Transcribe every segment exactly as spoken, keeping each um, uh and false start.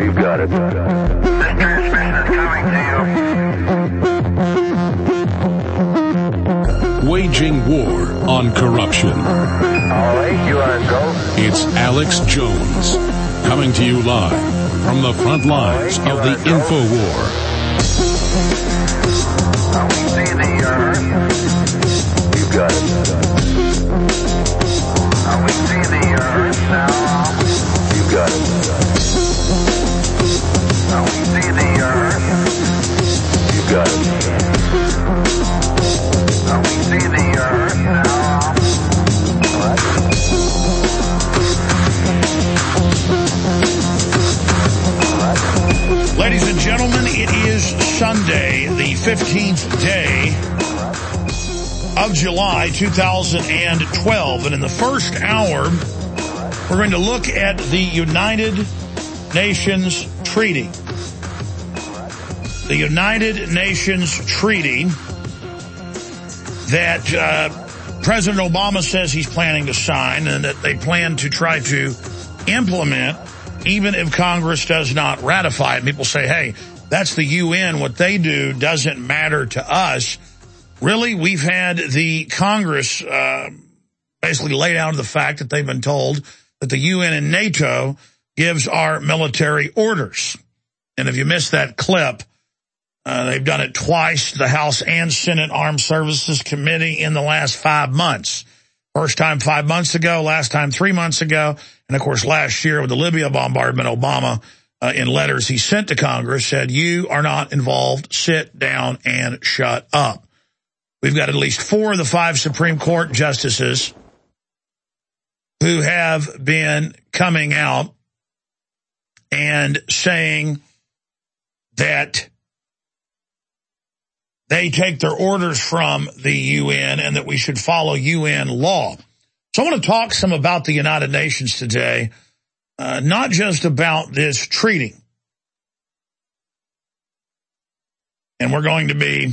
You got it. This transmission is coming to you. Waging war on corruption. All right, you are go. It's Alex Jones, coming to you live from the front lines of the info war. Now we see the earth. You got it. Now we see the earth now. You got it. Now we see the earth. You got it. Now we see the earth now. All right. All right. Ladies and gentlemen, it is Sunday, the fifteenth day of July two thousand twelve. And in the first hour, we're going to look at the United Nations Treaty. The United Nations Treaty that uh, President Obama says he's planning to sign and that they plan to try to implement even if Congress does not ratify it. People say, hey, that's the U N. What they do doesn't matter to us. Really, we've had the Congress uh, basically laid out the fact that they've been told that the U N and NATO gives our military orders. And if you missed that clip, uh, they've done it twice, the House and Senate Armed Services Committee in the last five months. First time five months ago, last time three months ago, and of course last year with the Libya bombardment, Obama, uh, in letters he sent to Congress, said, you are not involved, sit down and shut up. We've got at least four of the five Supreme Court justices who have been coming out and saying that they take their orders from the U N and that we should follow U N law. So I want to talk some about the United Nations today, uh, not just about this treaty. And we're going to be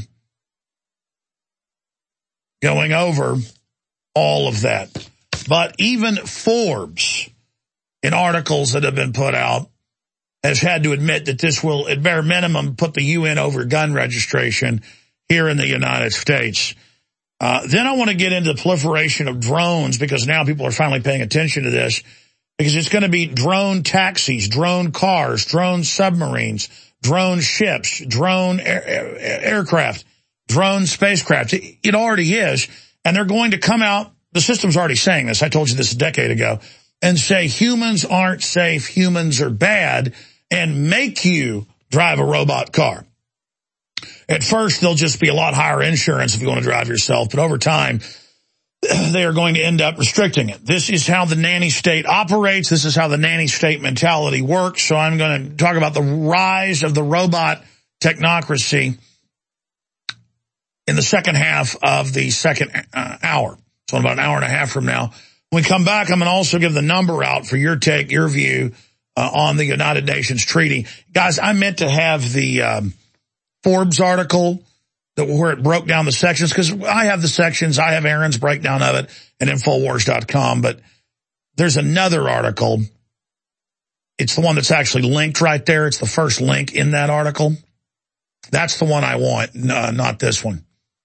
going over all of that. But even Forbes, in articles that have been put out, has had to admit that this will, at bare minimum, put the U N over gun registration here in the United States. Uh, then I want to get into the proliferation of drones, because now people are finally paying attention to this, because it's going to be drone taxis, drone cars, drone submarines, drone ships, drone air, air, aircraft, drone spacecraft. It, it already is. And they're going to come out, the system's already saying this, I told you this a decade ago, and say humans aren't safe, humans are bad, and make you drive a robot car. At first, there'll just be a lot higher insurance if you want to drive yourself, but over time, they are going to end up restricting it. This is how the nanny state operates. This is how the nanny state mentality works. So I'm going to talk about the rise of the robot technocracy in the second half of the second uh, hour. So in about an hour and a half from now. When we come back, I'm going to also give the number out for your take, your view uh, on the United Nations Treaty. Guys, I meant to have the um, Forbes article that where it broke down the sections, because I have the sections, I have Aaron's breakdown of it at Infowars dot com, but there's another article. It's the one that's actually linked right there. It's the first link in that article. That's the one I want, no, not this one.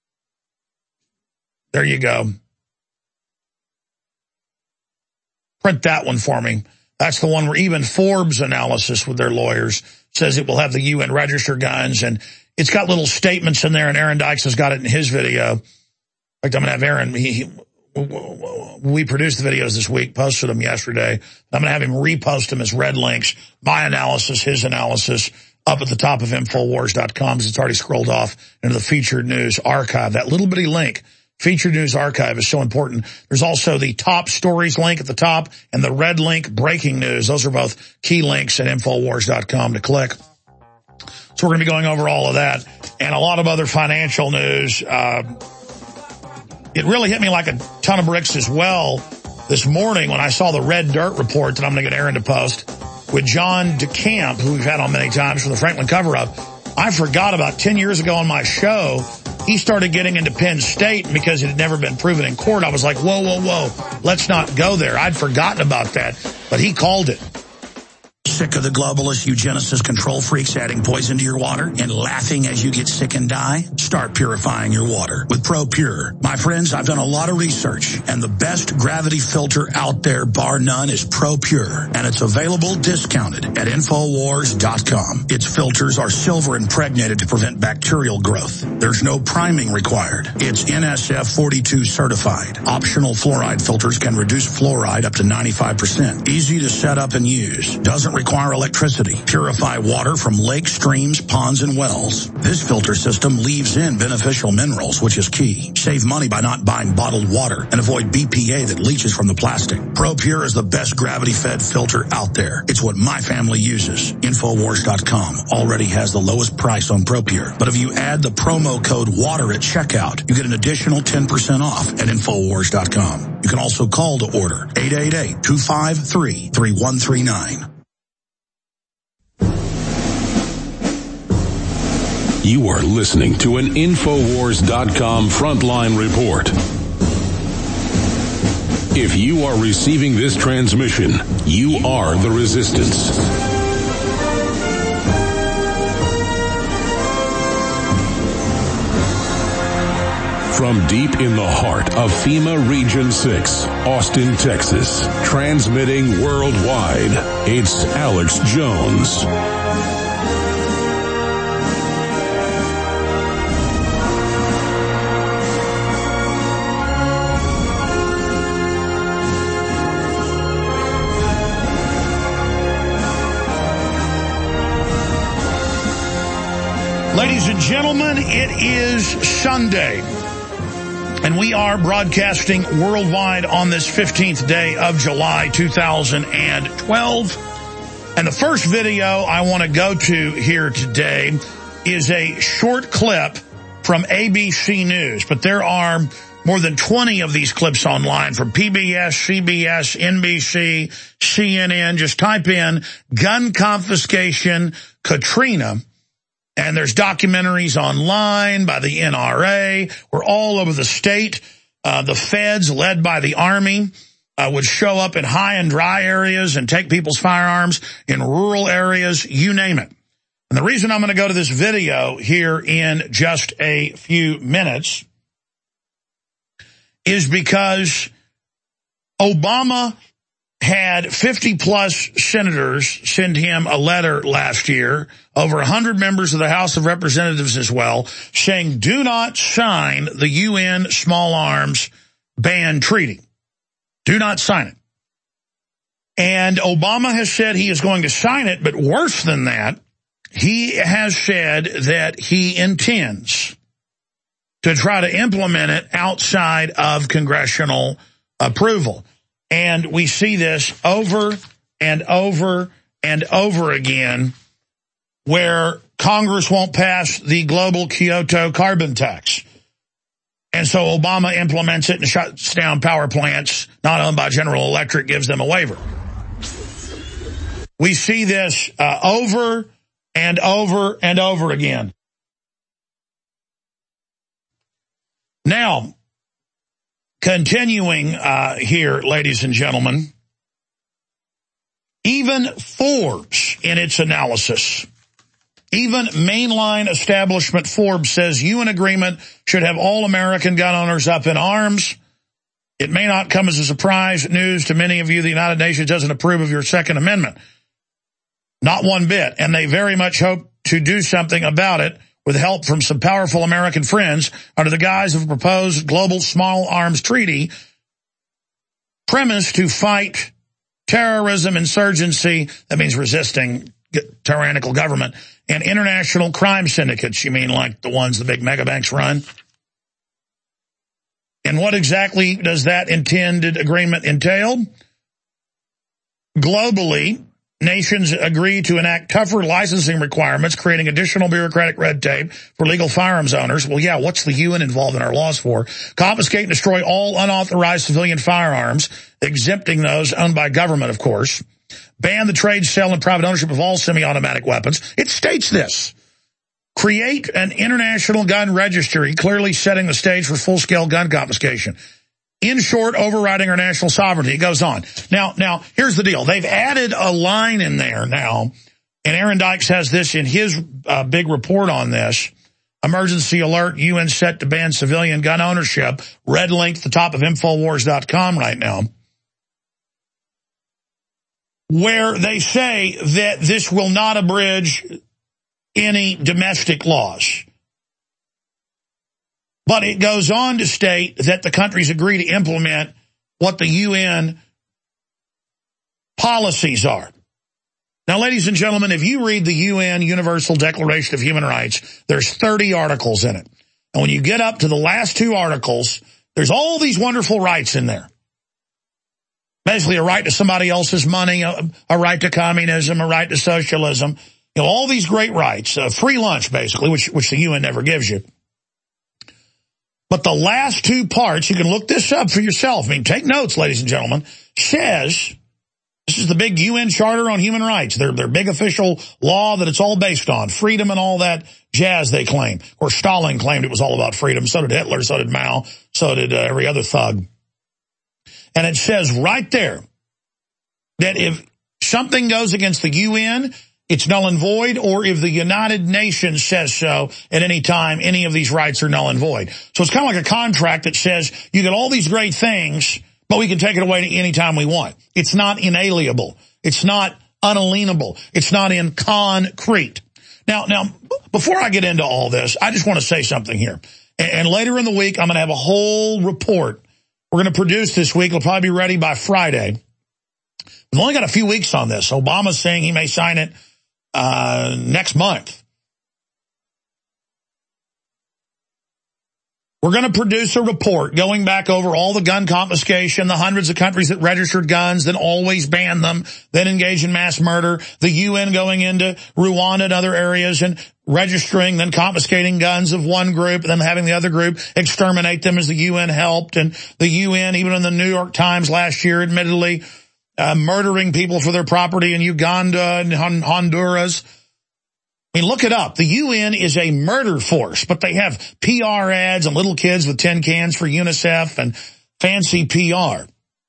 There you go. Print that one for me. That's the one where even Forbes analysis with their lawyers says it will have the U N register guns, and it's got little statements in there, and Aaron Dykes has got it in his video. In fact, I'm going to have Aaron, he, he, we produced the videos this week, posted them yesterday. I'm going to have him repost them as red links, my analysis, his analysis, up at the top of Infowars dot com, because it's already scrolled off into the featured news archive. That little bitty link, featured news archive, is so important. There's also the top stories link at the top and the red link, breaking news. Those are both key links at Infowars dot com to click. So we're going to be going over all of that and a lot of other financial news. Uh, it really hit me like a ton of bricks as well this morning when I saw the Red Dirt report that I'm going to get Aaron to post with John DeCamp, who we've had on many times from the Franklin cover-up. I forgot about ten years ago on my show, he started getting into Penn State because it had never been proven in court. I was like, whoa, whoa, whoa, let's not go there. I'd forgotten about that, but he called it. Sick of the globalists, eugenicists, control freaks adding poison to your water and laughing as you get sick and die? Start purifying your water with ProPure. My friends, I've done a lot of research, and the best gravity filter out there, bar none, is ProPure, and it's available discounted at Infowars dot com. Its filters are silver impregnated to prevent bacterial growth. There's no priming required. It's N S F forty-two certified. Optional fluoride filters can reduce fluoride up to ninety-five percent. Easy to set up and use. Doesn't require electricity. Purify water from lakes, streams, ponds, and wells. This filter system leaves in beneficial minerals, which is key. Save money by not buying bottled water and avoid B P A that leaches from the plastic. ProPure is the best gravity-fed filter out there. It's what my family uses. Infowars dot com already has the lowest price on ProPure. But if you add the promo code WATER at checkout, you get an additional ten percent off at Infowars dot com. You can also call to order eight eight eight, two five three, three one three nine. You are listening to an Infowars dot com frontline report. If you are receiving this transmission, you are the resistance. From deep in the heart of FEMA Region six, Austin, Texas, transmitting worldwide, it's Alex Jones. Ladies and gentlemen, it is Sunday, and we are broadcasting worldwide on this fifteenth day of July two thousand twelve. And the first video I want to go to here today is a short clip from A B C News, but there are more than twenty of these clips online from P B S, C B S, N B C, C N N. Just type in gun confiscation Katrina. And there's documentaries online by the N R A. We're all over the state. Uh, the feds, led by the Army, uh, would show up in high and dry areas and take people's firearms in rural areas, you name it. And the reason I'm going to go to this video here in just a few minutes is because Obama had fifty plus senators send him a letter last year, over one hundred members of the House of Representatives as well, saying do not sign the U N Small Arms Ban Treaty. Do not sign it. And Obama has said he is going to sign it, but worse than that, he has said that he intends to try to implement it outside of congressional approval. And we see this over and over and over again where Congress won't pass the global Kyoto carbon tax. And so Obama implements it and shuts down power plants not owned by General Electric, gives them a waiver. We see this uh, over and over and over again. Now, continuing uh, here, ladies and gentlemen, even Forbes in its analysis, even mainline establishment Forbes says U N agreement should have all American gun owners up in arms. It may not come as a surprise news to many of you. The United Nations doesn't approve of your Second Amendment. Not one bit. And they very much hope to do something about it with help from some powerful American friends under the guise of a proposed global small arms treaty premised to fight terrorism, insurgency, that means resisting tyrannical government, and international crime syndicates. You mean like the ones the big mega banks run? And what exactly does that intended agreement entail? Globally, nations agree to enact tougher licensing requirements, creating additional bureaucratic red tape for legal firearms owners. Well, yeah, what's the U N involved in our laws for? Confiscate and destroy all unauthorized civilian firearms, exempting those owned by government, of course. Ban the trade, sale, and private ownership of all semi-automatic weapons. It states this. Create an international gun registry, clearly setting the stage for full-scale gun confiscation. in short, overriding our national sovereignty. It goes on. Now, now, here's the deal. They've added a line in there now, and Aaron Dykes has this in his uh, big report on this. Emergency alert, U N set to ban civilian gun ownership. Red link at the top of Infowars dot com right now, where they say that this will not abridge any domestic laws. But it goes on to state that the countries agree to implement what the U N policies are. Now, ladies and gentlemen, if you read the U N Universal Declaration of Human Rights, there's thirty articles in it. And when you get up to the last two articles, there's all these wonderful rights in there. Basically, a right to somebody else's money, a, a right to communism, a right to socialism. You know, all these great rights. Uh, free lunch, basically, which, which the U N never gives you. But the last two parts, you can look this up for yourself. I mean, take notes, ladies and gentlemen, says... This is the big U N Charter on Human Rights, their, their big official law that it's all based on, freedom and all that jazz they claim. Of course, Stalin claimed it was all about freedom. So did Hitler, so did Mao, so did uh, every other thug. And it says right there that if something goes against the U N, it's null and void, or if the United Nations says so at any time, any of these rights are null and void. So it's kind of like a contract that says you get all these great things, but we can take it away any time we want. It's not inalienable. It's not unalienable. It's not in concrete. Now, now, before I get into all this, I just want to say something here. And, and later in the week, I'm going to have a whole report we're going to produce this week. It'll probably be ready by Friday. We've only got a few weeks on this. Obama's saying he may sign it uh, next month. We're going to produce a report going back over all the gun confiscation, the hundreds of countries that registered guns, then always banned them, then engaged in mass murder, the U N going into Rwanda and other areas and registering, then confiscating guns of one group, and then having the other group exterminate them as the U N helped, and the U N, even in the New York Times last year, admittedly uh, murdering people for their property in Uganda and Honduras. I mean, look it up. The U N is a murder force, but they have P R ads and little kids with tin cans for UNICEF and fancy P R.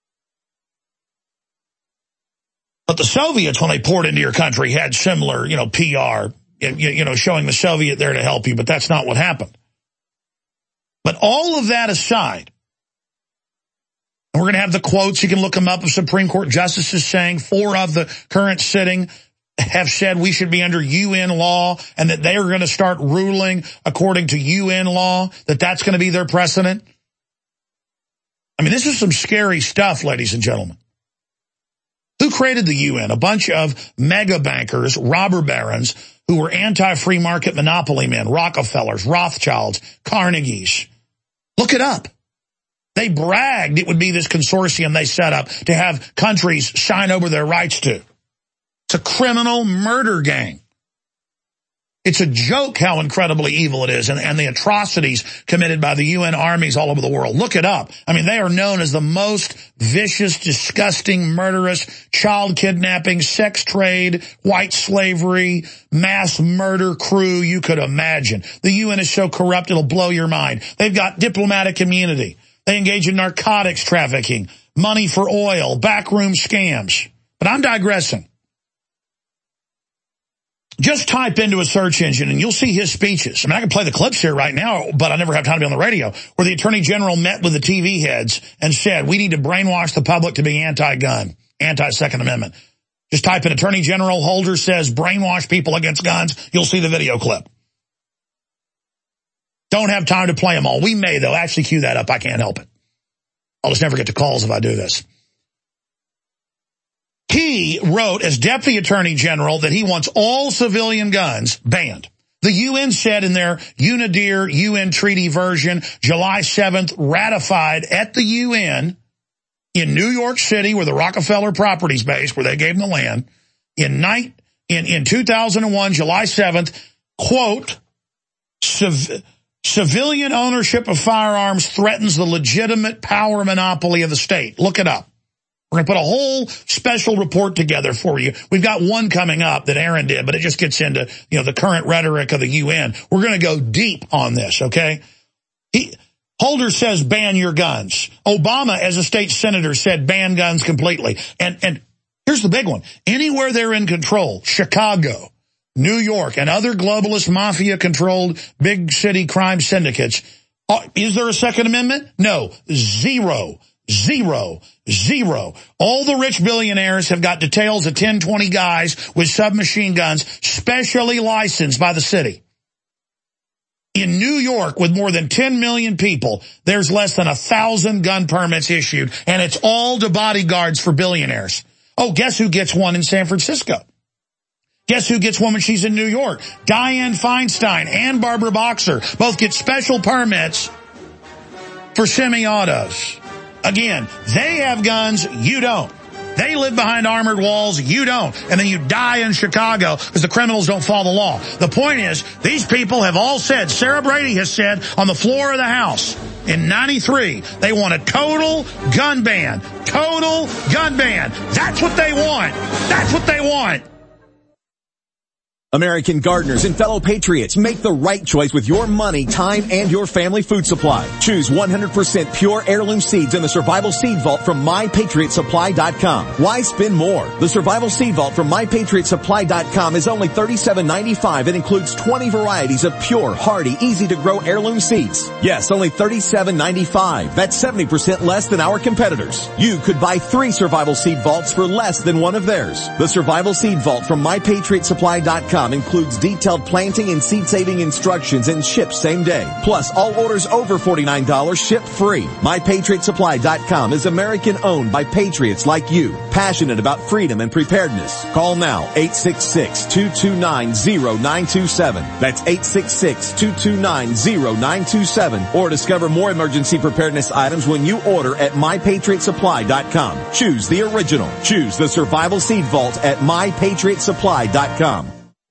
But the Soviets, when they poured into your country, had similar, you know, P R, you, you know, showing the Soviet there to help you, but that's not what happened. But all of that aside, and we're going to have the quotes, you can look them up, of Supreme Court justices saying four of the current sitting have said we should be under U N law and that they are going to start ruling according to U N law, that that's going to be their precedent. I mean, this is some scary stuff, ladies and gentlemen. Who created the U N? A bunch of mega bankers, robber barons, who were anti-free market monopoly men, Rockefellers, Rothschilds, Carnegies. Look it up. They bragged it would be this consortium they set up to have countries sign over their rights to. It's a criminal murder gang. It's a joke how incredibly evil it is, and, and the atrocities committed by the U N armies all over the world. Look it up. I mean, they are known as the most vicious, disgusting, murderous, child kidnapping, sex trade, white slavery, mass murder crew you could imagine. The U N is so corrupt it'll blow your mind. They've got diplomatic immunity. They engage in narcotics trafficking, money for oil, backroom scams. But I'm digressing. Just type into a search engine and you'll see his speeches. I mean, I can play the clips here right now, but I never have time to be on the radio, where the Attorney General met with the T V heads and said, we need to brainwash the public to be anti-gun, anti-Second Amendment. Just type in Attorney General Holder says brainwash people against guns. You'll see the video clip. Don't have time to play them all. We may, though. Actually, cue that up. I can't help it. I'll just never get to calls if I do this. He wrote as Deputy Attorney General that he wants all civilian guns banned. The U N said in their UNIDIR U N treaty version, July seventh, ratified at the U N in New York City, where the Rockefeller property's based, where they gave them the land, in night in, in two thousand one, July seventh, quote, civ- civilian ownership of firearms threatens the legitimate power monopoly of the state. Look it up. We're going to put a whole special report together for you. We've got one coming up that Aaron did, but it just gets into, you know, the current rhetoric of the U N. We're going to go deep on this, okay? He, Holder says ban your guns. Obama, as a state senator, said ban guns completely. And, and here's the big one. Anywhere they're in control, Chicago, New York, and other globalist mafia-controlled big city crime syndicates, is there a Second Amendment? No. Zero. Zero. Zero. All the rich billionaires have got details of ten, twenty guys with submachine guns specially licensed by the city. In New York, with more than ten million people, there's less than a thousand gun permits issued, and it's all to bodyguards for billionaires. Oh, guess who gets one in San Francisco? Guess who gets one when she's in New York? Dianne Feinstein and Barbara Boxer both get special permits for semi-autos. Again, they have guns, you don't. They live behind armored walls, you don't. And then you die in Chicago because the criminals don't follow the law. The point is, these people have all said, Sarah Brady has said on the floor of the House in ninety-three, they want a total gun ban. Total gun ban. That's what they want. That's what they want. American gardeners and fellow patriots, make the right choice with your money, time, and your family food supply. Choose one hundred percent pure heirloom seeds in the Survival Seed Vault from my patriot supply dot com. Why spend more? The Survival Seed Vault from my patriot supply dot com is only thirty-seven ninety-five and includes twenty varieties of pure, hardy, easy-to-grow heirloom seeds. Yes, only thirty-seven ninety-five. That's seventy percent less than our competitors. You could buy three Survival Seed Vaults for less than one of theirs. The Survival Seed Vault from my patriot supply dot com includes detailed planting and seed-saving instructions and ships same day. Plus, all orders over forty-nine dollars ship free. my patriot supply dot com is American-owned by patriots like you, passionate about freedom and preparedness. Call now, eight six six, two two nine, zero nine two seven. That's eight six six, two two nine, zero nine two seven. Or discover more emergency preparedness items when you order at my patriot supply dot com. Choose the original. Choose the Survival Seed Vault at my patriot supply dot com.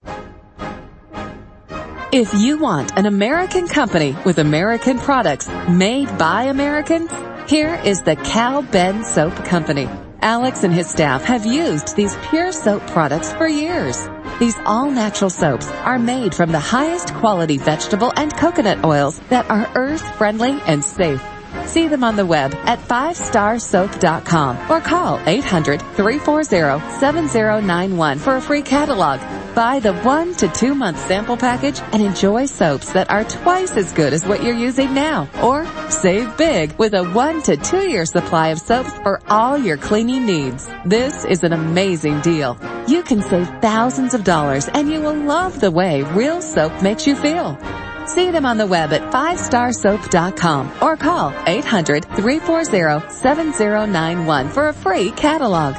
If you want an American company with American products made by Americans, here is the Cal Ben Soap Company. Alex and his staff have used these pure soap products for years. These all-natural soaps are made from the highest quality vegetable and coconut oils that are earth-friendly and safe. See them on the web at five star soap dot com or call eight hundred, three four zero, seven zero nine one for a free catalog. Buy the one to two month sample package and enjoy soaps that are twice as good as what you're using now. Or save big with a one to two year supply of soaps for all your cleaning needs. This is an amazing deal. You can save thousands of dollars and you will love the way real soap makes you feel. See them on the web at five star soap dot com or call eight hundred, three four zero, seven zero nine one for a free catalog.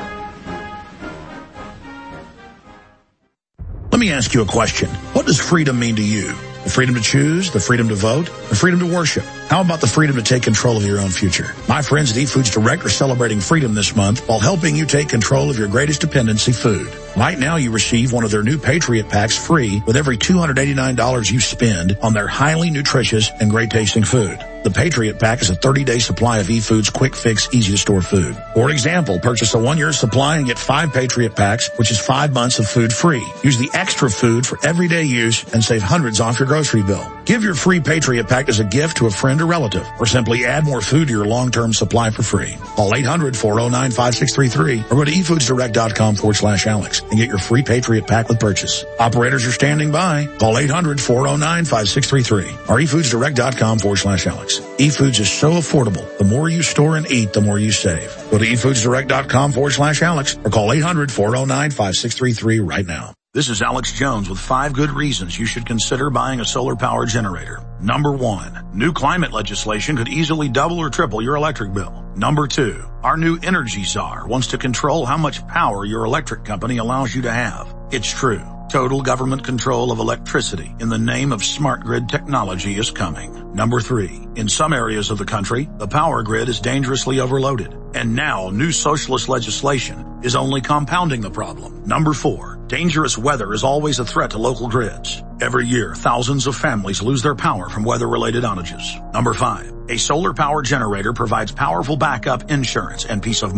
Let me ask you a question. What does freedom mean to you? The freedom to choose, the freedom to vote, the freedom to worship. How about the freedom to take control of your own future? My friends at eFoods Direct are celebrating freedom this month while helping you take control of your greatest dependency, food. Right now you receive one of their new Patriot Packs free with every two hundred eighty-nine dollars you spend on their highly nutritious and great tasting food. The Patriot Pack is a thirty day supply of eFoods quick fix, easy to store food. For example, purchase a one year supply and get five Patriot Packs, which is five months of food free. Use the extra food for everyday use and save hundreds off your grocery bill. Give your free Patriot Pack as a gift to a friend or relative, or simply add more food to your long-term supply for free. Call eight hundred, four oh nine, five six three three or go to efoodsdirect.com forward slash Alex and get your free Patriot Pack with purchase. Operators are standing by. Call eight hundred, four oh nine, five six three three or efoodsdirect.com forward slash Alex. eFoods is so affordable. The more you store and eat, the more you save. Go to efoodsdirect.com forward slash Alex or call eight hundred, four oh nine, five six three three right now. This is Alex Jones with five good reasons you should consider buying a solar power generator. Number one, new climate legislation could easily double or triple your electric bill. Number two, our new energy czar wants to control how much power your electric company allows you to have. It's true. Total government control of electricity in the name of smart grid technology is coming. Number three, in some areas of the country, the power grid is dangerously overloaded. And now new socialist legislation is only compounding the problem. Number four, dangerous weather is always a threat to local grids. Every year, thousands of families lose their power from weather-related outages. Number five, a solar power generator provides powerful backup insurance and peace of mind.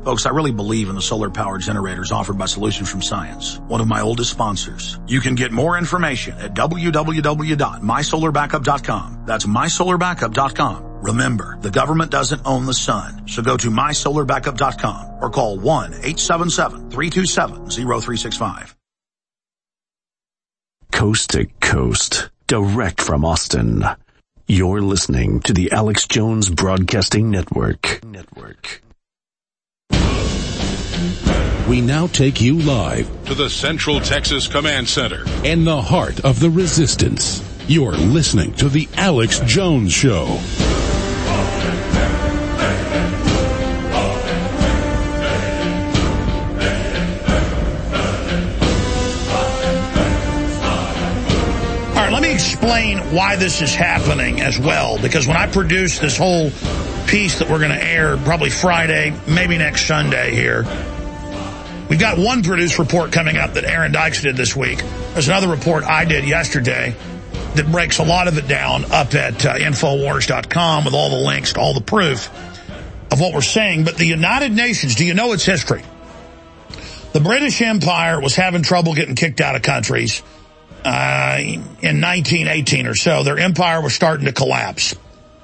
Folks, I really believe in the solar power generators offered by Solutions from Science, one of my oldest sponsors. You can get more information at w w w dot my solar backup dot com. That's my solar backup dot com. Remember, the government doesn't own the sun, so go to my solar backup dot com or call one eight seven seven, three two seven, zero three six five. Coast to coast, direct from Austin. You're listening to the Alex Jones Broadcasting Network. Network. We now take you live to the Central Texas Command Center in the heart of the resistance. You're listening to the Alex Jones Show. All right, let me explain why this is happening as well, because when I produce this whole piece that we're going to air probably Friday, maybe next Sunday here, we've got one produced report coming up that Aaron Dykes did this week. There's another report I did yesterday that breaks a lot of it down up at uh, Infowars dot com with all the links, all the proof of what we're saying. But the United Nations, do you know its history? The British Empire was having trouble getting kicked out of countries uh, in nineteen eighteen or so. Their empire was starting to collapse.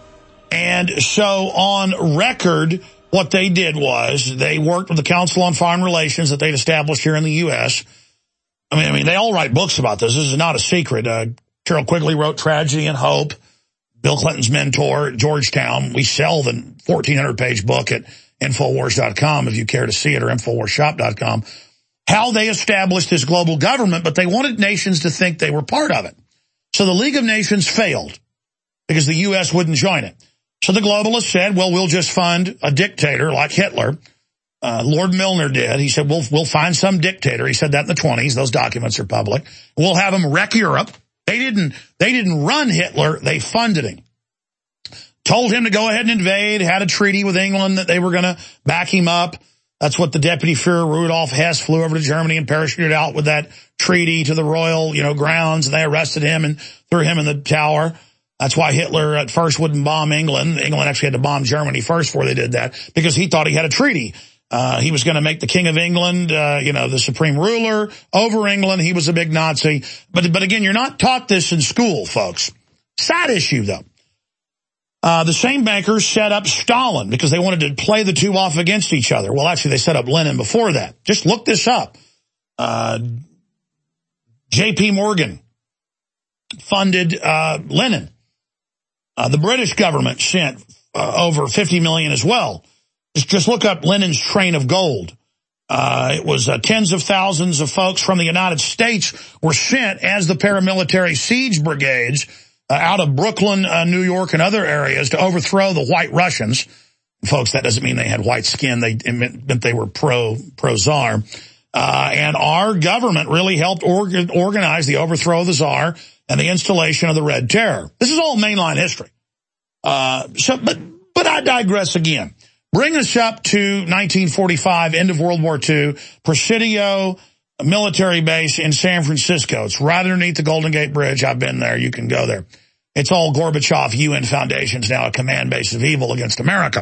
And so on record, what they did was they worked with the Council on Foreign Relations that they'd established here in the U S. I mean, I mean, they all write books about this. This is not a secret. Uh, Carol Quigley wrote Tragedy and Hope. Bill Clinton's mentor at Georgetown. We sell the fourteen hundred page book at Infowars dot com if you care to see it, or Infowars shop dot com. How they established this global government, but they wanted nations to think they were part of it. So the League of Nations failed because the U S wouldn't join it. So the globalists said, well, we'll just fund a dictator like Hitler. Uh, Lord Milner did. He said, we'll, we'll find some dictator. He said that in the twenties. Those documents are public. We'll have him wreck Europe. They didn't, they didn't run Hitler. They funded him. Told him to go ahead and invade, had a treaty with England that they were going to back him up. That's what the Deputy Führer Rudolf Hess flew over to Germany and parachuted out with that treaty to the royal, you know, grounds. And they arrested him and threw him in the tower. That's why Hitler at first wouldn't bomb England. England actually had to bomb Germany first before they did that, because he thought he had a treaty. Uh, he was going to make the King of England, uh, you know, the supreme ruler over England. He was a big Nazi. But, but again, you're not taught this in school, folks. Side issue, though. Uh, the same bankers set up Stalin because they wanted to play the two off against each other. Well, actually, they set up Lenin before that. Just look this up. Uh, J P Morgan funded uh, Lenin. Uh, the British government sent uh, over fifty million dollars as well. Just, just look up Lenin's Train of Gold. Uh, it was uh, tens of thousands of folks from the United States were sent as the paramilitary siege brigades uh, out of Brooklyn, uh, New York, and other areas to overthrow the White Russians. Folks, that doesn't mean they had white skin. They it meant, meant they were pro pro czar. Uh, and our government really helped orga organize the overthrow of the czar and the installation of the Red Terror. This is all mainline history. Uh, so, but, but I digress again. Bring us up to nineteen forty-five, end of World War Two, Presidio military base in San Francisco. It's right underneath the Golden Gate Bridge. I've been there. You can go there. It's all Gorbachev U N Foundation's now a command base of evil against America.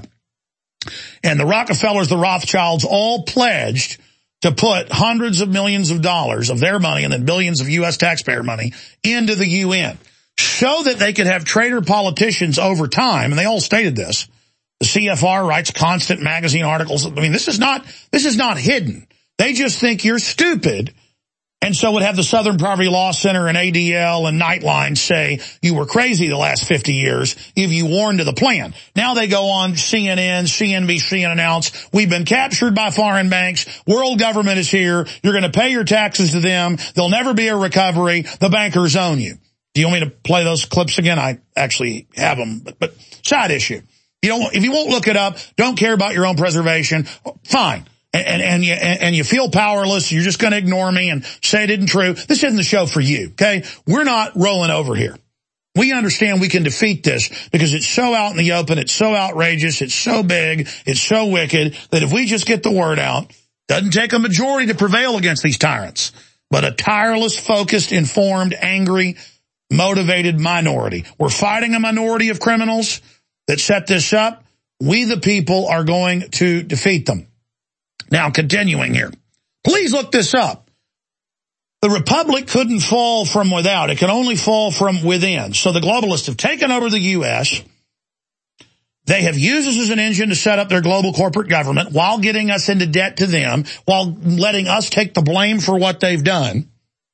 And the Rockefellers, the Rothschilds, all pledged to put hundreds of millions of dollars of their money and then billions of U S taxpayer money into the U N so that they could have traitor politicians over time. And they all stated this. The C F R writes constant magazine articles. I mean, this is not, this is not hidden. They just think you're stupid. And so would have the Southern Poverty Law Center and A D L and Nightline say you were crazy the last fifty years if you warned to the plan. Now they go on C N N, C N B C and announce, we've been captured by foreign banks. World government is here. You're going to pay your taxes to them. There'll never be a recovery. The bankers own you. Do you want me to play those clips again? I actually have them, but, but side issue. You don't, if you won't look it up, don't care about your own preservation, fine. And, and, and you, and you feel powerless, you're just going to ignore me and say it isn't true. This isn't the show for you, okay? We're not rolling over here. We understand we can defeat this because it's so out in the open, it's so outrageous, it's so big, it's so wicked that if we just get the word out, doesn't take a majority to prevail against these tyrants, but a tireless, focused, informed, angry, motivated minority. We're fighting a minority of criminals that set this up. We, the people, are going to defeat them. Now, continuing here. Please look this up. The republic couldn't fall from without. It can only fall from within. So the globalists have taken over the U S. They have used us as an engine to set up their global corporate government while getting us into debt to them, while letting us take the blame for what they've done,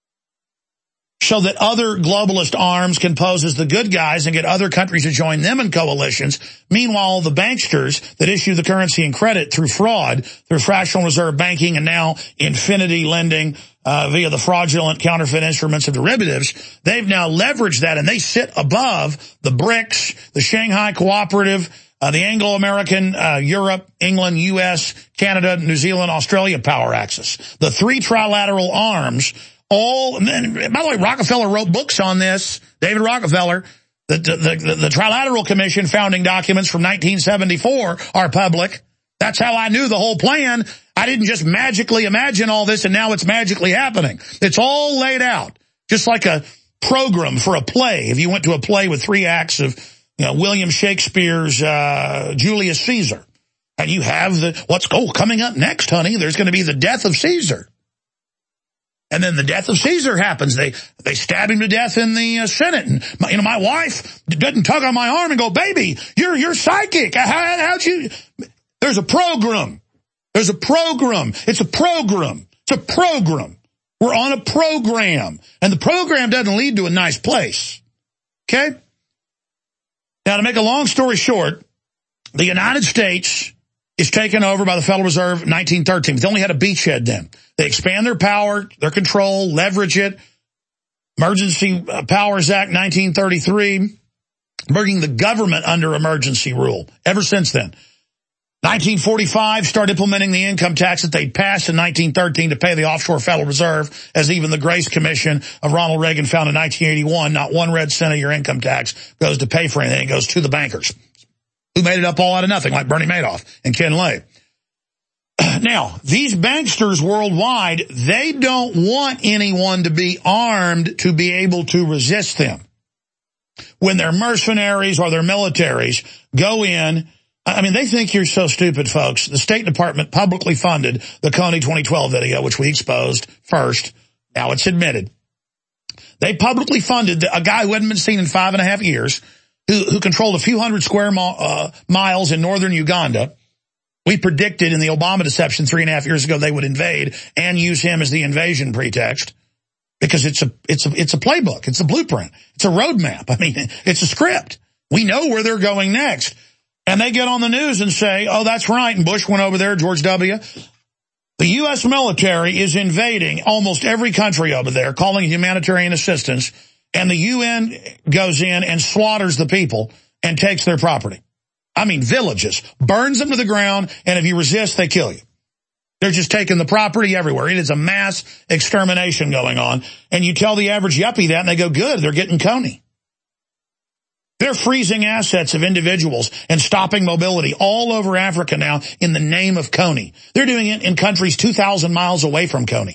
so that other globalist arms can pose as the good guys and get other countries to join them in coalitions. Meanwhile, the banksters that issue the currency and credit through fraud, through fractional reserve banking and now infinity lending uh, via the fraudulent counterfeit instruments of derivatives, they've now leveraged that, and they sit above the BRICS, the Shanghai Cooperative, uh, the Anglo-American, uh, Europe, England, U S, Canada, New Zealand, Australia power axis. The three trilateral arms. All, and by the way, Rockefeller wrote books on this. David Rockefeller, the, the, the, the Trilateral Commission founding documents from nineteen seventy-four are public. That's how I knew the whole plan. I didn't just magically imagine all this and now it's magically happening. It's all laid out, just like a program for a play. If you went to a play with three acts of, you know, William Shakespeare's uh, Julius Caesar, and you have the, what's oh, coming up next, honey, there's going to be the death of Caesar. And then the death of Caesar happens. They they stab him to death in the uh, Senate. And my, you know, my wife doesn't tug on my arm and go, "Baby, you're you're psychic. How, how'd you?" There's a program. There's a program. It's a program. It's a program. We're on a program, and the program doesn't lead to a nice place. Okay. Now, to make a long story short, the United States is taken over by the Federal Reserve in nineteen thirteen. They only had a beachhead then. They expand their power, their control, leverage it. Emergency Powers Act nineteen thirty-three, bringing the government under emergency rule. Ever since then. nineteen forty-five, start implementing the income tax that they'd passed in nineteen thirteen to pay the offshore Federal Reserve, as even the Grace Commission of Ronald Reagan found in nineteen eighty-one, not one red cent of your income tax goes to pay for anything. It goes to the bankers, who made it up all out of nothing, like Bernie Madoff and Ken Lay. Now, these banksters worldwide, they don't want anyone to be armed to be able to resist them. When their mercenaries or their militaries go in, I mean, they think you're so stupid, folks. The State Department publicly funded the Kony twenty twelve video, which we exposed first. Now it's admitted. They publicly funded a guy who hadn't been seen in five and a half years, who, who controlled a few hundred square mi- uh, miles in northern Uganda. We predicted in the Obama deception three and a half years ago they would invade and use him as the invasion pretext, because it's a it's a it's a playbook, it's a blueprint, it's a roadmap. I mean, it's a script. We know where they're going next, and they get on the news and say, "Oh, that's right." And Bush went over there, George W. The U S military is invading almost every country over there, calling it humanitarian assistance, and the U N goes in and slaughters the people and takes their property. I mean, villages, burns them to the ground, and if you resist, they kill you. They're just taking the property everywhere. It is a mass extermination going on, and you tell the average yuppie that, and they go, good, they're getting Kony. They're freezing assets of individuals and stopping mobility all over Africa now in the name of Kony. They're doing it in countries two thousand miles away from Kony.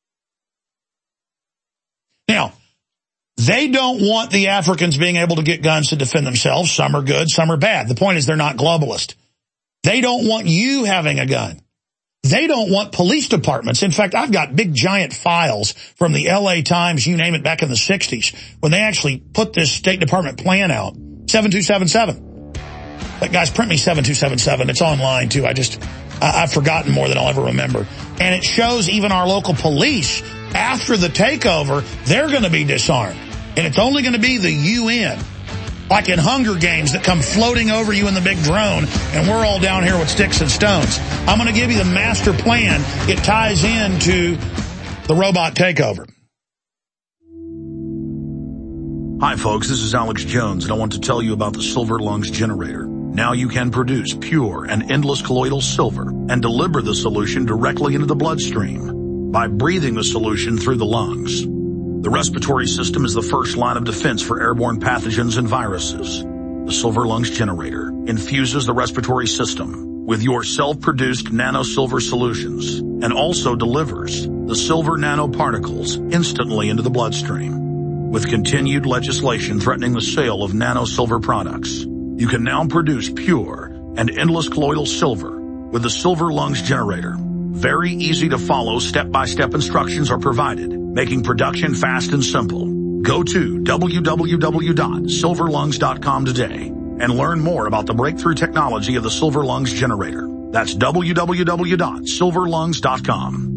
Now, they don't want the Africans being able to get guns to defend themselves. Some are good, some are bad. The point is they're not globalist. They don't want you having a gun. They don't want police departments. In fact, I've got big giant files from the L A Times, you name it, back in the sixties, when they actually put this State Department plan out, seven two seven seven. But guys, print me seven two seven seven. It's online too. I just, I, I've forgotten more than I'll ever remember. And it shows even our local police, after the takeover, they're going to be disarmed. And it's only going to be the U N, like in Hunger Games, that come floating over you in the big drone, and we're all down here with sticks and stones. I'm going to give you the master plan. It ties into the robot takeover. Hi, folks. This is Alex Jones, and I want to tell you about the Silver Lungs Generator. Now you can produce pure and endless colloidal silver and deliver the solution directly into the bloodstream by breathing the solution through the lungs. The respiratory system is the first line of defense for airborne pathogens and viruses. The Silver Lungs Generator infuses the respiratory system with your self-produced nano-silver solutions and also delivers the silver nanoparticles instantly into the bloodstream. With continued legislation threatening the sale of nano-silver products, you can now produce pure and endless colloidal silver with the Silver Lungs Generator. Very easy to follow step-by-step instructions are provided, making production fast and simple. Go to w w w dot silver lungs dot com today and learn more about the breakthrough technology of the Silver Lungs generator. That's w w w dot silver lungs dot com.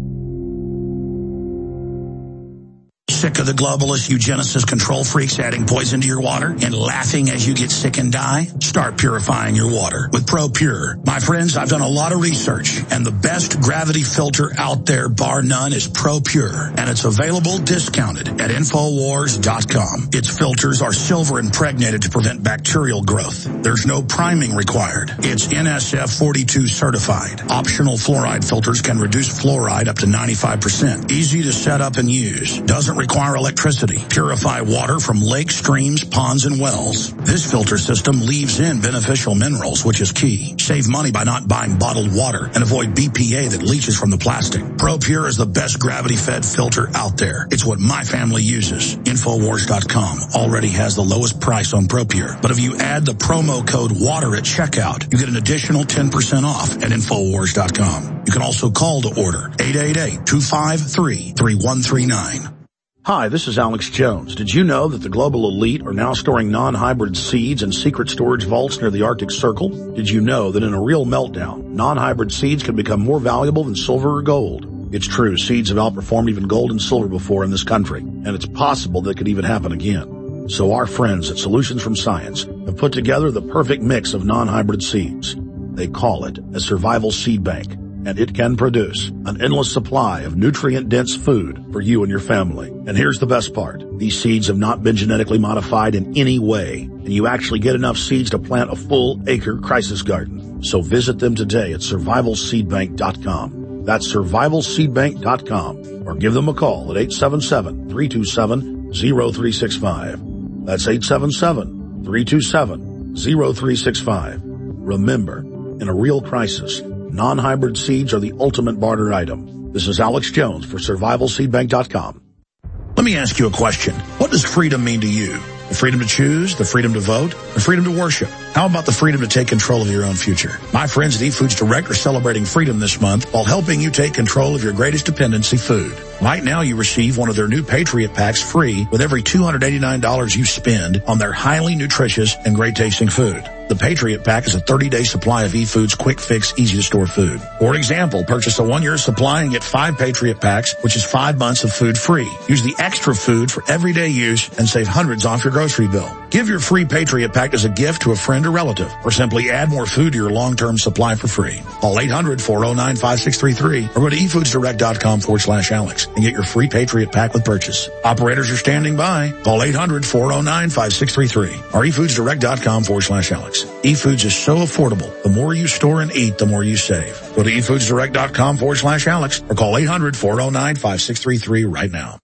Sick of the globalists, eugenicists, control freaks adding poison to your water and laughing as you get sick and die? Start purifying your water with ProPure. My friends, I've done a lot of research, and the best gravity filter out there, bar none, is ProPure, and it's available discounted at Infowars dot com. Its filters are silver impregnated to prevent bacterial growth. There's no priming required. It's N S F forty-two certified. Optional fluoride filters can reduce fluoride up to ninety-five percent. Easy to set up and use. Doesn't require electricity. Purify water from lakes, streams, ponds, and wells. This filter system leaves in beneficial minerals, which is key. Save money by not buying bottled water and avoid B P A that leaches from the plastic. ProPure is the best gravity-fed filter out there. It's what my family uses. Infowars dot com already has the lowest price on ProPure. But if you add the promo code WATER at checkout, you get an additional ten percent off at Infowars dot com. You can also call to order eight eight eight, two five three, three one three nine. Hi, this is Alex Jones. Did you know that the global elite are now storing non-hybrid seeds in secret storage vaults near the Arctic Circle? Did you know that in a real meltdown, non-hybrid seeds can become more valuable than silver or gold? It's true, seeds have outperformed even gold and silver before in this country, and it's possible that could even happen again. So our friends at Solutions from Science have put together the perfect mix of non-hybrid seeds. They call it a survival seed bank, and it can produce an endless supply of nutrient-dense food for you and your family. And here's the best part. These seeds have not been genetically modified in any way, and you actually get enough seeds to plant a full acre crisis garden. So visit them today at survival seed bank dot com. That's survival seed bank dot com, or give them a call at eight seven seven, three two seven, zero three six five. That's eight seven seven, three two seven, zero three six five. Remember, in a real crisis, non-hybrid seeds are the ultimate barter item. This is Alex Jones for survival seed bank dot com. Let me ask you a question. What does freedom mean to you? The freedom to choose, the freedom to vote, the freedom to worship. How about the freedom to take control of your own future? My friends at eFoods Direct are celebrating freedom this month while helping you take control of your greatest dependency, food. Right now you receive one of their new Patriot Packs free with every two hundred eighty-nine dollars you spend on their highly nutritious and great tasting food. The Patriot Pack is a thirty-day supply of eFoods quick fix, easy to store food. For example, purchase a one-year supply and get five Patriot Packs, which is five months of food free. Use the extra food for everyday use and save hundreds off your grocery bill. Give your free Patriot Pack as a gift to a friend or relative, or simply add more food to your long-term supply for free. Call eight hundred, four oh nine, five six three three or go to efoodsdirect.com forward slash Alex and get your free Patriot Pack with purchase. Operators are standing by. Call eight hundred, four oh nine, five six three three or efoodsdirect.com forward slash Alex. eFoods is so affordable. The more you store and eat, the more you save. Go to efoodsdirect.com forward slash Alex or call eight hundred, four oh nine, five six three three right now.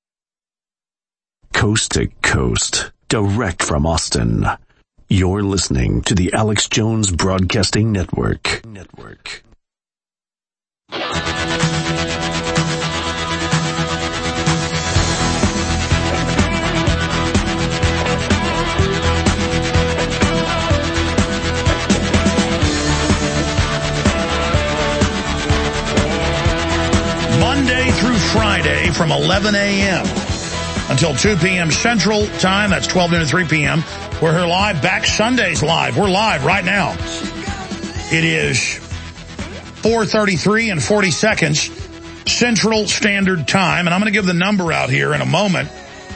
Coast to coast, direct from Austin. You're listening to the Alex Jones Broadcasting Network. Network. Monday through Friday from eleven a.m. until two p.m. Central Time. That's twelve noon to three p.m. We're here live. Back Sundays live. We're live right now. It is four thirty-three and forty seconds Central Standard Time. And I'm going to give the number out here in a moment.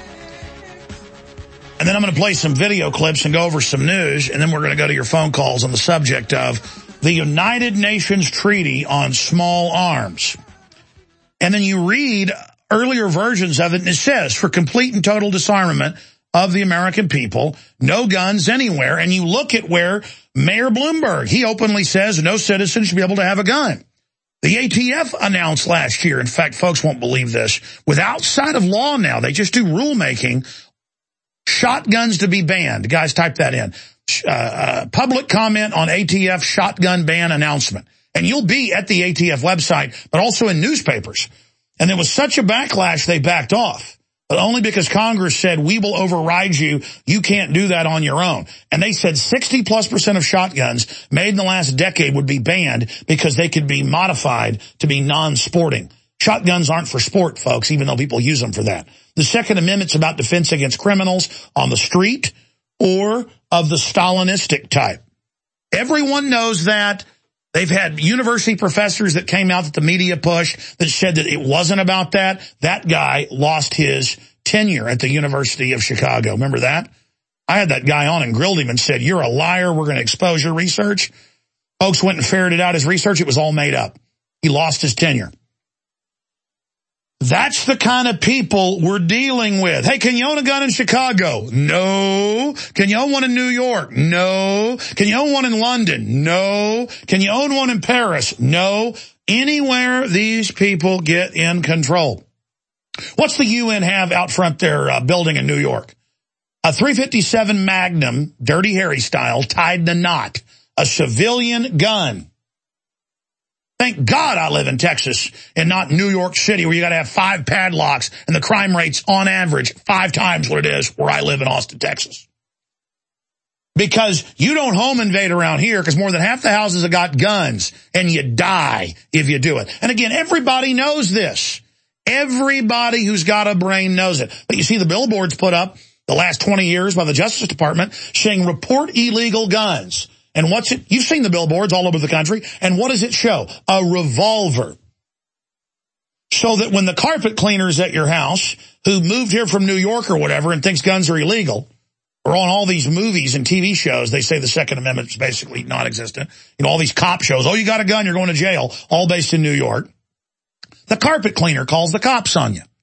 And then I'm going to play some video clips and go over some news. And then we're going to go to your phone calls on the subject of the United Nations Treaty on Small Arms. And then you read earlier versions of it, and it says, for complete and total disarmament of the American people, no guns anywhere. And you look at where Mayor Bloomberg, he openly says no citizen should be able to have a gun. The A T F announced last year, in fact, folks won't believe this, with outside of law now, they just do rulemaking, shotguns to be banned. Guys, type that in. Uh, uh, public comment on A T F shotgun ban announcement. And you'll be at the A T F website, but also in newspapers. And there was such a backlash, they backed off. but only because Congress said, we will override you. You can't do that on your own. And they said sixty plus percent of shotguns made in the last decade would be banned because they could be modified to be non-sporting. Shotguns aren't for sport, folks, even though people use them for that. The Second Amendment's about defense against criminals on the street or of the Stalinistic type. Everyone knows that. They've had university professors that came out that the media pushed that said that it wasn't about that. That guy lost his tenure at the University of Chicago. Remember that? I had that guy on and grilled him and said, you're a liar. We're going to expose your research. Folks went and ferreted out his research. It was all made up. He lost his tenure. That's the kind of people we're dealing with. Hey, can you own a gun in Chicago? No. Can you own one in New York? No. Can you own one in London? No. Can you own one in Paris? No. Anywhere these people get in control. What's the U N have out front their uh, building in New York? A three fifty-seven Magnum, Dirty Harry style, tied the knot. A civilian gun. Thank God I live in Texas and not New York City, where you got to have five padlocks and the crime rate's on average five times what it is where I live in Austin, Texas. Because you don't home invade around here because more than half the houses have got guns and you die if you do it. And again, everybody knows this. Everybody who's got a brain knows it. But you see the billboards put up the last twenty years by the Justice Department saying report illegal guns. And what's it? You've seen the billboards all over the country. And what does it show? A revolver. So that when the carpet cleaners at your house, who moved here from New York or whatever and thinks guns are illegal, or on all these movies and T V shows, they say the Second Amendment is basically non-existent. You know, all these cop shows, oh, you got a gun, you're going to jail, all based in New York. The carpet cleaner calls the cops on you.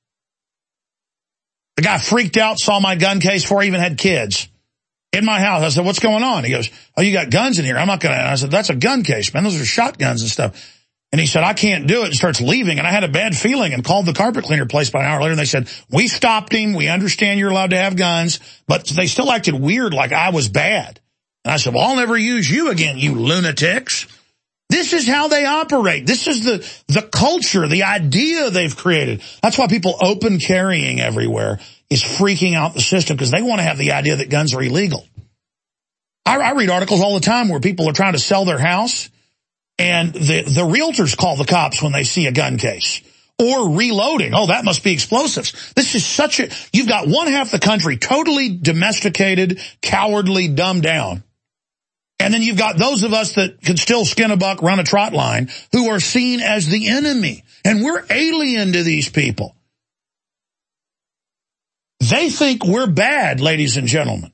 The guy freaked out, saw my gun case before I even had kids. In my house, I said, what's going on? He goes, oh, you got guns in here. I'm not going to. I said, that's a gun case, man. Those are shotguns and stuff. And he said, I can't do it, and starts leaving. And I had a bad feeling and called the carpet cleaner place about an hour later. And they said, we stopped him. We understand you're allowed to have guns. But they still acted weird, like I was bad. And I said, well, I'll never use you again, you lunatics. This is how they operate. This is the, the culture, the idea they've created. That's why people open carrying everywhere is freaking out the system, because they want to have the idea that guns are illegal. I, I read articles all the time where people are trying to sell their house, and the, the realtors call the cops when they see a gun case. Or reloading. Oh, that must be explosives. This is such a, you've got one half the country totally domesticated, cowardly, dumbed down. And then you've got those of us that can still skin a buck, run a trot line, who are seen as the enemy. And we're alien to these people. They think we're bad, ladies and gentlemen.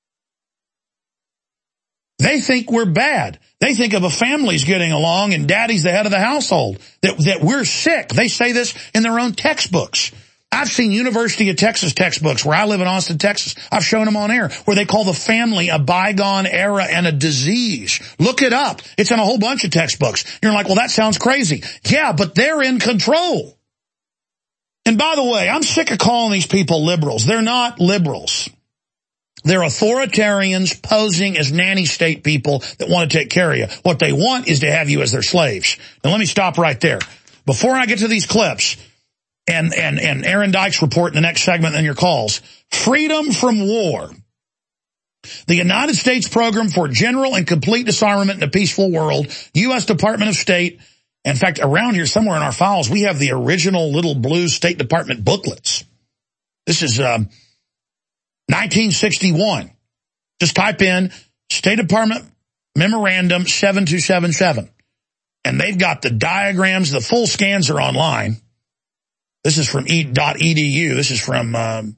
They think we're bad. They think if a family's getting along and daddy's the head of the household, that, that we're sick. They say this in their own textbooks. I've seen University of Texas textbooks where I live in Austin, Texas. I've shown them on air where they call the family a bygone era and a disease. Look it up. It's in a whole bunch of textbooks. You're like, well, that sounds crazy. Yeah, but they're in control. And by the way, I'm sick of calling these people liberals. They're not liberals. They're authoritarians posing as nanny state people that want to take care of you. What they want is to have you as their slaves. Now, let me stop right there. Before I get to these clips, and, and, and Aaron Dykes report in the next segment in your calls, Freedom from War, the United States Program for General and Complete Disarmament in a Peaceful World, U S Department of State. In fact, around here somewhere in our files, we have the original little blue State Department booklets. This is um, nineteen sixty-one. Just type in State Department Memorandum seven two seven seven. And they've got the diagrams. The full scans are online. This is from e dot e d u. This is from, um,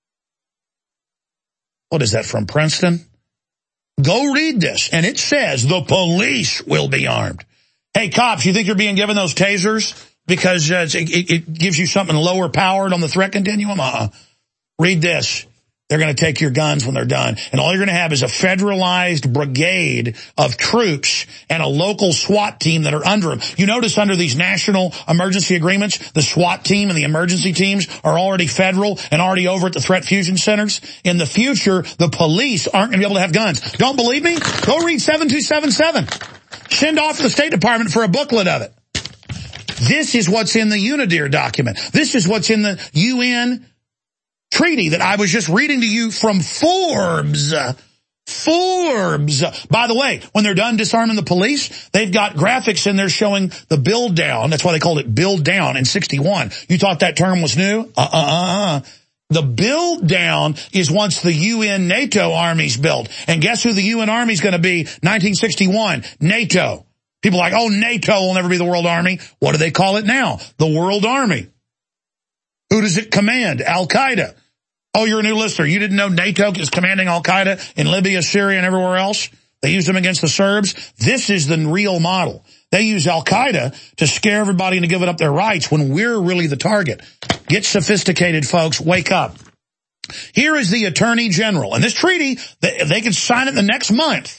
what is that, from Princeton? Go read this. And it says the police will be armed. Hey, cops, you think you're being given those tasers because uh, it, it, it gives you something lower powered on the threat continuum? Uh-uh. Read this. They're going to take your guns when they're done. And all you're going to have is a federalized brigade of troops and a local SWAT team that are under them. You notice under these national emergency agreements, the SWAT team and the emergency teams are already federal and already over at the threat fusion centers. In the future, the police aren't going to be able to have guns. Don't believe me? Go read seven two seven seven. Send off to the State Department for a booklet of it. This is what's in the UNIDIR document. This is what's in the U N treaty that I was just reading to you from Forbes. Forbes. By the way, when they're done disarming the police, they've got graphics in there showing the build down. That's why they called it build down in sixty-one. You thought that term was new? Uh-uh-uh-uh. The build down is once the U N NATO army's built. And guess who the U N army's going to be? nineteen sixty-one. NATO. People are like, oh, NATO will never be the world army. What do they call it now? The world army. Who does it command? Al-Qaeda. Oh, you're a new listener. You didn't know NATO is commanding Al-Qaeda in Libya, Syria, and everywhere else? They used them against the Serbs. This is the real model. They use Al-Qaeda to scare everybody into giving up their rights when we're really the target. Get sophisticated, folks. Wake up. Here is the Attorney General. And this treaty, they, they can sign it the next month.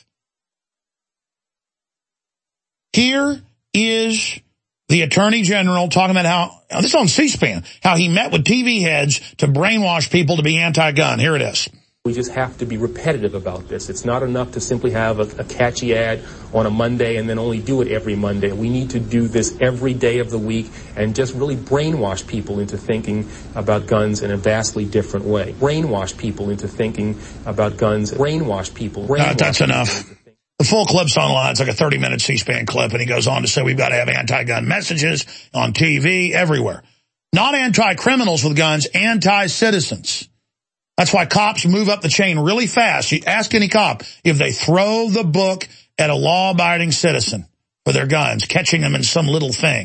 Here is the Attorney General talking about how, this is on C-SPAN, how he met with T V heads to brainwash people to be anti-gun. Here it is. We just have to be repetitive about this. It's not enough to simply have a, a catchy ad on a Monday and then only do it every Monday. We need to do this every day of the week and just really brainwash people into thinking about guns in a vastly different way. Brainwash people into thinking about guns. Brainwash people. Brainwash uh, that's people enough. The full clip's online. It's like a thirty-minute C-SPAN clip, and he goes on to say we've got to have anti-gun messages on T V, everywhere. Not anti-criminals with guns, anti-citizens. That's why cops move up the chain really fast. You ask any cop if they throw the book at a law-abiding citizen for their guns, catching them in some little thing.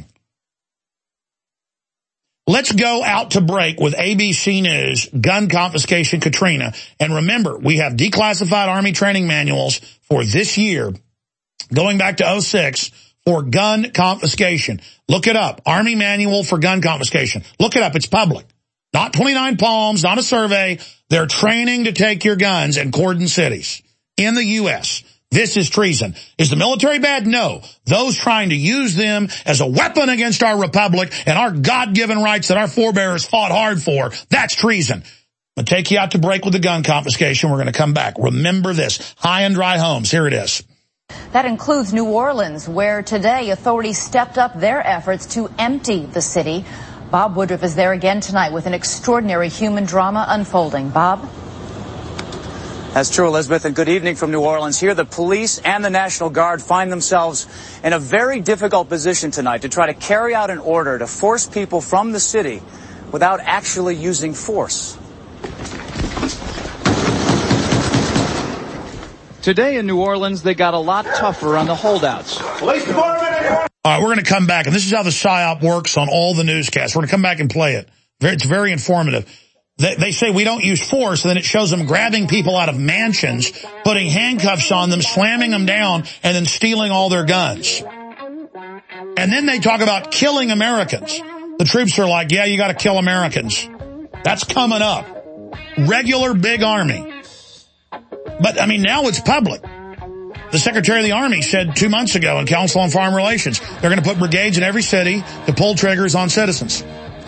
Let's go out to break with A B C News, gun confiscation Katrina. And remember, we have declassified Army training manuals for this year, going back to oh six, for gun confiscation. Look it up. Army manual for gun confiscation. Look it up. It's public. Not twenty-nine Palms, not a survey. They're training to take your guns in cordon cities in the U S This is treason. Is the military bad? No. Those trying to use them as a weapon against our republic and our God-given rights that our forebears fought hard for, that's treason. I'm going to take you out to break with the gun confiscation. We're going to come back. Remember this. High and dry homes. Here it is. That includes New Orleans, where today authorities stepped up their efforts to empty the city. Bob Woodruff is there again tonight with an extraordinary human drama unfolding. Bob? That's true, Elizabeth, and good evening from New Orleans. Here, the police and the National Guard find themselves in a very difficult position tonight to try to carry out an order to force people from the city without actually using force. Today in New Orleans, they got a lot tougher on the holdouts. Police Department! All right, we're going to come back, and this is how the PSYOP works on all the newscasts. We're going to come back and play it. It's very informative. They, they say we don't use force, and then it shows them grabbing people out of mansions, putting handcuffs on them, slamming them down, and then stealing all their guns. And then they talk about killing Americans. The troops are like, yeah, you got to kill Americans. That's coming up. Regular big army. But, I mean, now it's public. The Secretary of the Army said two months ago in Council on Foreign Relations, they're going to put brigades in every city to pull triggers on citizens.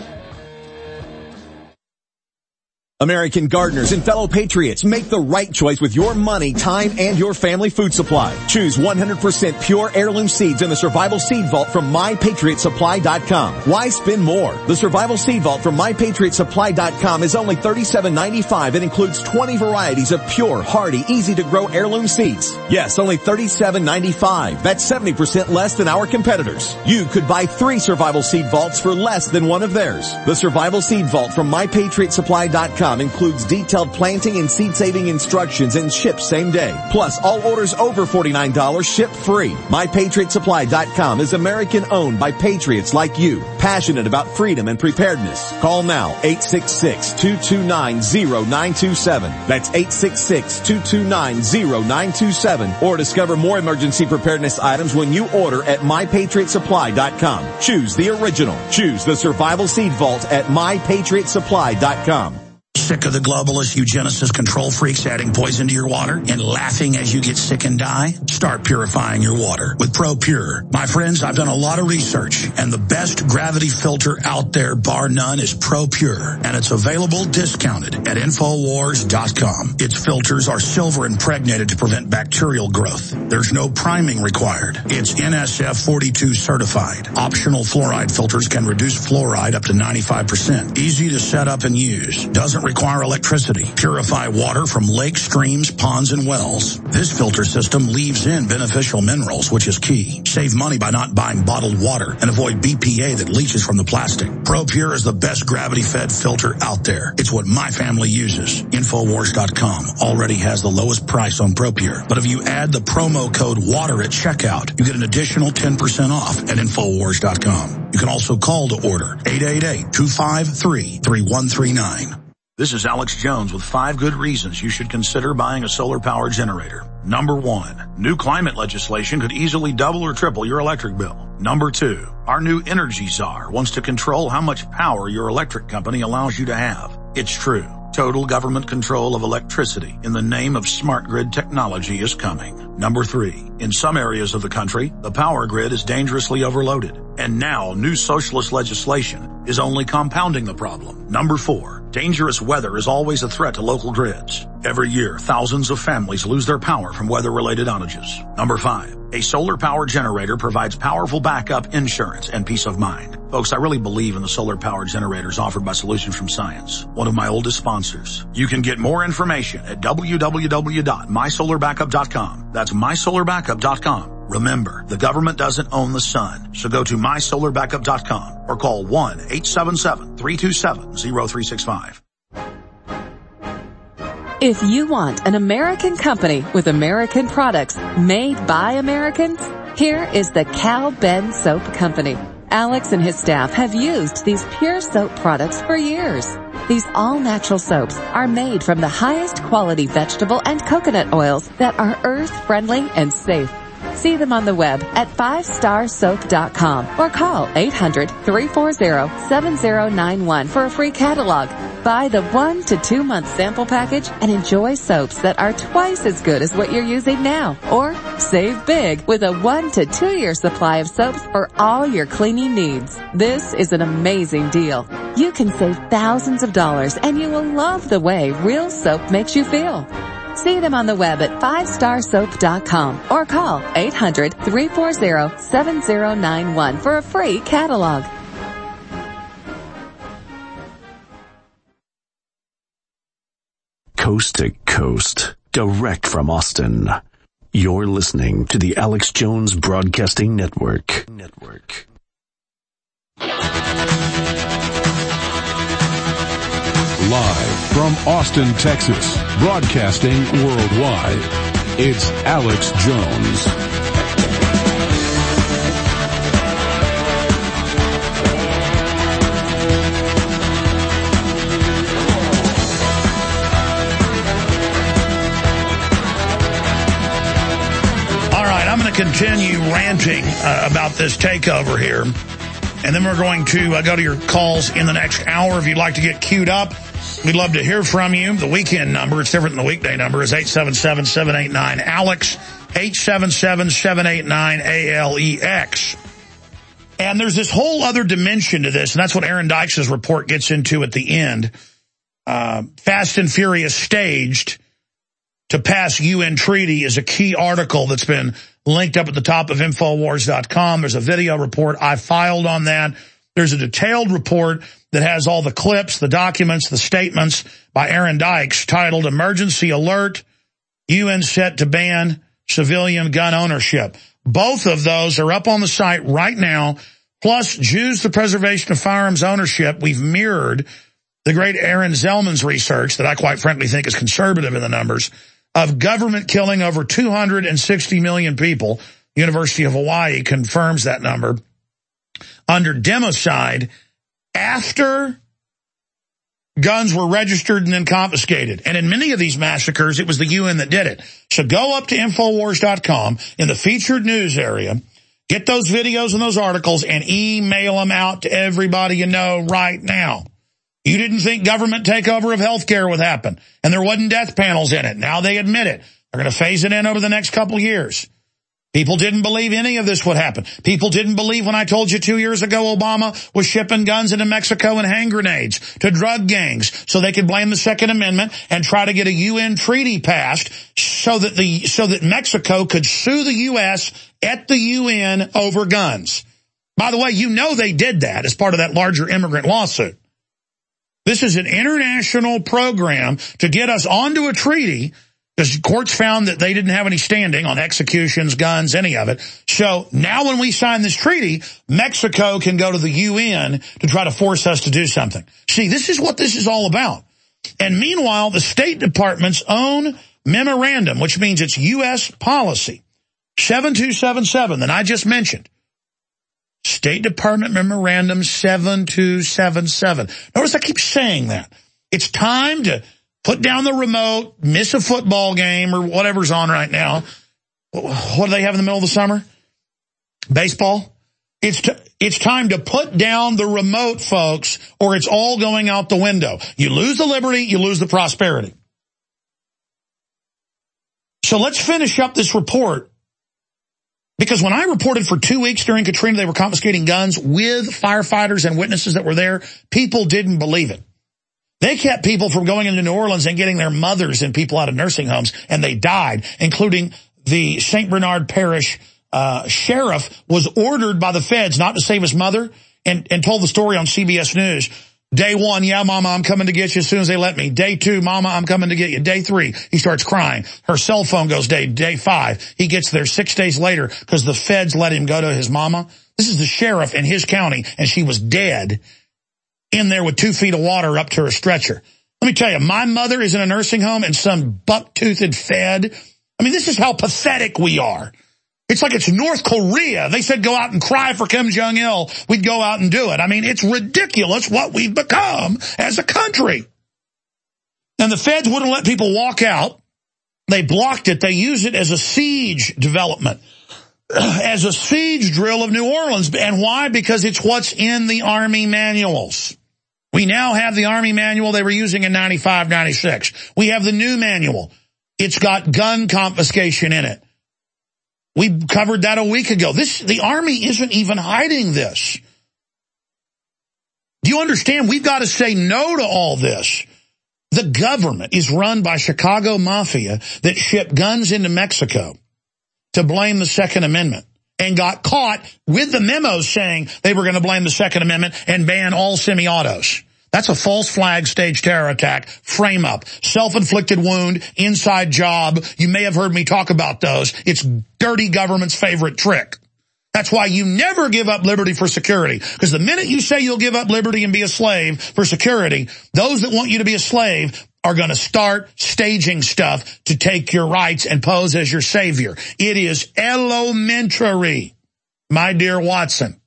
American gardeners and fellow patriots, make the right choice with your money, time, and your family food supply. Choose one hundred percent pure heirloom seeds in the Survival Seed Vault from my patriot supply dot com. Why spend more? The Survival Seed Vault from my patriot supply dot com is only thirty-seven ninety-five and includes twenty varieties of pure, hardy, easy-to-grow heirloom seeds. Yes, only thirty-seven ninety-five. That's seventy percent less than our competitors. You could buy three Survival Seed Vaults for less than one of theirs. The Survival Seed Vault from my patriot supply dot com includes detailed planting and seed-saving instructions and ships same day. Plus, all orders over forty-nine dollars ship free. my patriot supply dot com is American-owned by patriots like you, passionate about freedom and preparedness. Call now, eight six six, two two nine, zero nine two seven. That's eight six six, two two nine, zero nine two seven. Or discover more emergency preparedness items when you order at my patriot supply dot com. Choose the original. Choose the Survival Seed Vault at my patriot supply dot com. Sick of the globalists, eugenicists, control freaks adding poison to your water and laughing as you get sick and die? Start purifying your water with ProPure. My friends, I've done a lot of research, and the best gravity filter out there, bar none, is ProPure. And it's available discounted at Infowars dot com. Its filters are silver impregnated to prevent bacterial growth. There's no priming required. It's N S F forty-two certified. Optional fluoride filters can reduce fluoride up to ninety-five percent. Easy to set up and use. Doesn't require require electricity. Purify water from lakes, streams, ponds, and wells. This filter system leaves in beneficial minerals, which is key. Save money by not buying bottled water and avoid B P A that leaches from the plastic. ProPure is the best gravity-fed filter out there. It's what my family uses. Infowars dot com already has the lowest price on ProPure. But if you add the promo code WATER at checkout, you get an additional ten percent off at Infowars dot com. You can also call to order eight eight eight, two five three, three one three nine. This is Alex Jones with five good reasons you should consider buying a solar power generator. Number one, new climate legislation could easily double or triple your electric bill. Number two, our new energy czar wants to control how much power your electric company allows you to have. It's true. Total government control of electricity in the name of smart grid technology is coming. Number three, in some areas of the country, the power grid is dangerously overloaded. And now new socialist legislation is only compounding the problem. Number four, dangerous weather is always a threat to local grids. Every year, thousands of families lose their power from weather-related outages. Number five, a solar power generator provides powerful backup insurance and peace of mind. Folks, I really believe in the solar power generators offered by Solutions from Science, one of my oldest sponsors. You can get more information at w w w dot my solar backup dot com. That's my solar backup dot com. Remember, the government doesn't own the sun, so go to my solar backup dot com or call one eight seven seven, three two seven, zero three six five. If you want an American company with American products made by Americans, here is the Cal Ben Soap Company. Alex and his staff have used these pure soap products for years. These all-natural soaps are made from the highest quality vegetable and coconut oils that are earth-friendly and safe. See them on the web at five star soap dot com or call eight hundred, three four zero, seven zero nine one for a free catalog. Buy the one to two month sample package and enjoy soaps that are twice as good as what you're using now. Or save big with a one to two year supply of soaps for all your cleaning needs. This is an amazing deal. You can save thousands of dollars and you will love the way real soap makes you feel. See them on the web at five star soap dot com or call eight hundred, three four zero, seven zero nine one for a free catalog. Coast to coast, direct from Austin. You're listening to the Alex Jones Broadcasting Network. Network. Live from Austin, Texas, broadcasting worldwide, it's Alex Jones. All right, I'm going to continue ranting uh, about this takeover here, and then we're going to uh, go to your calls in the next hour. If you'd like to get queued up, we'd love to hear from you. The weekend number, it's different than the weekday number, is eight seven seven, seven eight nine, ALEX, eight seven seven, seven eight nine, A L E X. And there's this whole other dimension to this, and that's what Aaron Dykes' report gets into at the end. Uh, Fast and Furious staged to pass U N treaty is a key article that's been linked up at the top of Infowars dot com. There's a video report. I filed on that. There's a detailed report that has all the clips, the documents, the statements by Aaron Dykes titled Emergency Alert, U N Set to Ban Civilian Gun Ownership. Both of those are up on the site right now. Plus, Jews, the Preservation of Firearms Ownership. We've mirrored the great Aaron Zellman's research that I quite frankly think is conservative in the numbers of government killing over two hundred sixty million people. University of Hawaii confirms that number under democide after guns were registered and then confiscated. And in many of these massacres, it was the U N that did it. So go up to Infowars dot com in the featured news area, get those videos and those articles, and email them out to everybody you know right now. You didn't think government takeover of healthcare would happen, and there wasn't death panels in it. Now they admit it. They're going to phase it in over the next couple of years. People didn't believe any of this would happen. People didn't believe when I told you two years ago Obama was shipping guns into Mexico and hand grenades to drug gangs so they could blame the Second Amendment and try to get a U N treaty passed so that the so that Mexico could sue the U S at the U N over guns. By the way, you know they did that as part of that larger immigrant lawsuit. This is an international program to get us onto a treaty, because courts found that they didn't have any standing on executions, guns, any of it. So now when we sign this treaty, Mexico can go to the U N to try to force us to do something. See, this is what this is all about. And meanwhile, the State Department's own memorandum, which means it's U S policy, seven two seven seven that I just mentioned. State Department Memorandum seven two seven seven. Notice I keep saying that. It's time to put down the remote, miss a football game or whatever's on right now. What do they have in the middle of the summer? Baseball? It's t- it's time to put down the remote, folks, or it's all going out the window. You lose the liberty, you lose the prosperity. So let's finish up this report, because when I reported for two weeks during Katrina, they were confiscating guns with firefighters and witnesses that were there, people didn't believe it. They kept people from going into New Orleans and getting their mothers and people out of nursing homes, and they died, including the Saint Bernard Parish uh sheriff was ordered by the feds not to save his mother, and, and told the story on C B S News. Day one, yeah, Mama, I'm coming to get you as soon as they let me. Day two, Mama, I'm coming to get you. Day three, he starts crying. Her cell phone goes dead. Day five, he gets there six days later because the feds let him go to his mama. This is the sheriff in his county, and she was dead in there with two feet of water up to her stretcher. Let me tell you, my mother is in a nursing home and some buck-toothed fed. I mean, this is how pathetic we are. It's like it's North Korea. They said go out and cry for Kim Jong-il. We'd go out and do it. I mean, it's ridiculous what we've become as a country. And the feds wouldn't let people walk out. They blocked it. They used it as a siege development, as a siege drill of New Orleans. And why? Because it's what's in the Army manuals. We now have the Army manual they were using in ninety-five, ninety-six. We have the new manual. It's got gun confiscation in it. We covered that a week ago. This, the Army isn't even hiding this. Do you understand? We've got to say no to all this. The government is run by Chicago Mafia that shipped guns into Mexico to blame the Second Amendment, and got caught with the memos saying they were going to blame the Second Amendment and ban all semi-autos. That's a false flag staged terror attack, frame up, self-inflicted wound, inside job. You may have heard me talk about those. It's dirty government's favorite trick. That's why you never give up liberty for security. Because the minute you say you'll give up liberty and be a slave for security, those that want you to be a slave are going to start staging stuff to take your rights and pose as your savior. It is elementary, my dear Watson.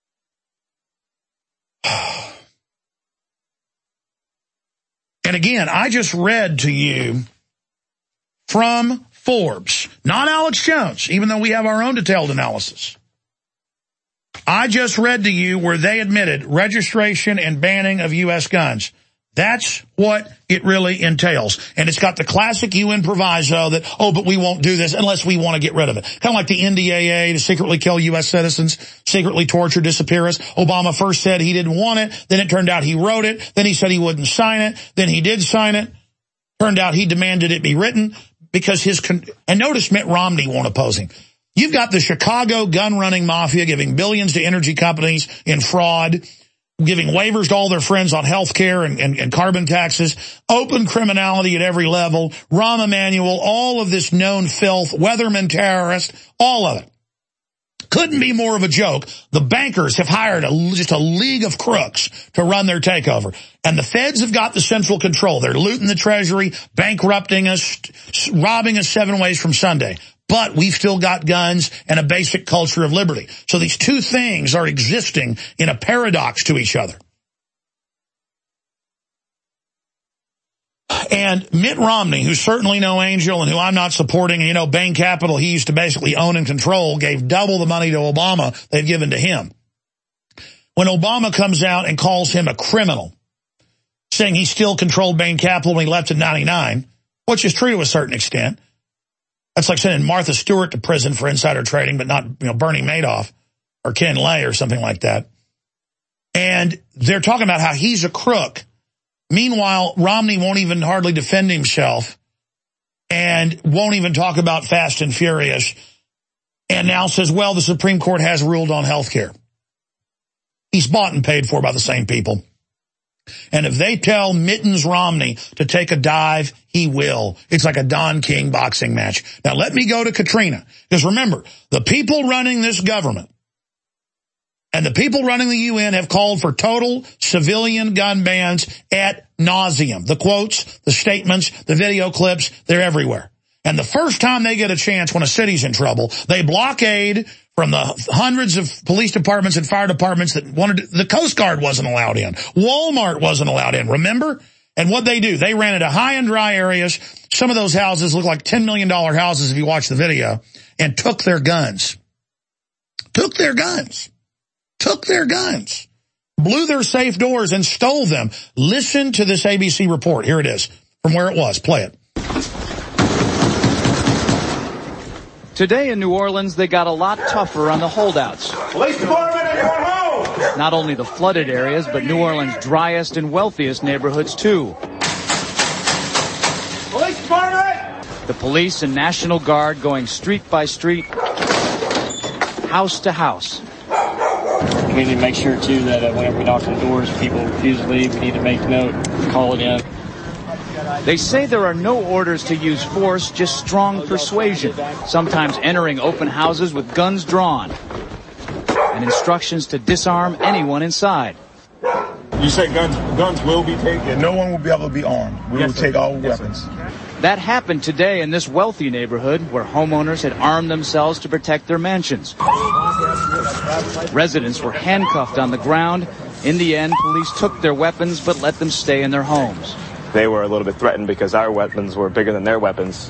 And again, I just read to you from Forbes, not Alex Jones, even though we have our own detailed analysis. I just read to you where they admitted registration and banning of U S guns. That's what it really entails. And it's got the classic U N proviso that, oh, but we won't do this unless we want to get rid of it. Kind of like the N D A A to secretly kill U S citizens, secretly torture, disappear us. Obama first said he didn't want it. Then it turned out he wrote it. Then he said he wouldn't sign it. Then he did sign it. Turned out he demanded it be written because his, con- and notice Mitt Romney won't oppose him. You've got the Chicago gun-running mafia giving billions to energy companies in fraud, giving waivers to all their friends on health care and, and, and carbon taxes, open criminality at every level, Rahm Emanuel, all of this known filth, Weatherman terrorist, all of it. Couldn't be more of a joke. The bankers have hired a, just a league of crooks to run their takeover. And the feds have got the central control. They're looting the Treasury, bankrupting us, robbing us seven ways from Sunday. But we've still got guns and a basic culture of liberty. So these two things are existing in a paradox to each other. And Mitt Romney, who's certainly no angel and who I'm not supporting, you know, Bain Capital, he used to basically own and control, gave double the money to Obama they've given to him. When Obama comes out and calls him a criminal, saying he still controlled Bain Capital when he left in ninety-nine, which is true to a certain extent. That's like sending Martha Stewart to prison for insider trading, but not, you know, Bernie Madoff or Ken Lay or something like that. And they're talking about how he's a crook. Meanwhile, Romney won't even hardly defend himself and won't even talk about Fast and Furious, and now says, well, the Supreme Court has ruled on health care. He's bought and paid for by the same people. And if they tell Mittens Romney to take a dive, he will. It's like a Don King boxing match. Now let me go to Katrina. Because remember, the people running this government and the people running the U N have called for total civilian gun bans ad nauseum. The quotes, the statements, the video clips, they're everywhere. And the first time they get a chance when a city's in trouble, they blockade from the hundreds of police departments and fire departments that wanted to, the Coast Guard wasn't allowed in. Walmart wasn't allowed in, remember? And what they do, they ran into high and dry areas. Some of those houses look like ten million dollar houses if you watch the video, and took their guns. Took their guns. Took their guns. Blew their safe doors and stole them. Listen to this A B C report. Here it is from where it was. Play it. Today in New Orleans, they got a lot tougher on the holdouts. Police department, everyone home! Not only the flooded areas, but New Orleans' driest and wealthiest neighborhoods, too. Police department! The police and National Guard going street by street, house to house. We need to make sure, too, that uh, whenever we knock on doors, people refuse to leave. We need to make note, call it in. They say there are no orders to use force, just strong persuasion, sometimes entering open houses with guns drawn, and instructions to disarm anyone inside. You say guns guns will be taken? No one will be able to be armed. We yes, will sir. take all yes, weapons. Sir. That happened today in this wealthy neighborhood where homeowners had armed themselves to protect their mansions. Residents were handcuffed on the ground. In the end, police took their weapons but let them stay in their homes. They were a little bit threatened because our weapons were bigger than their weapons.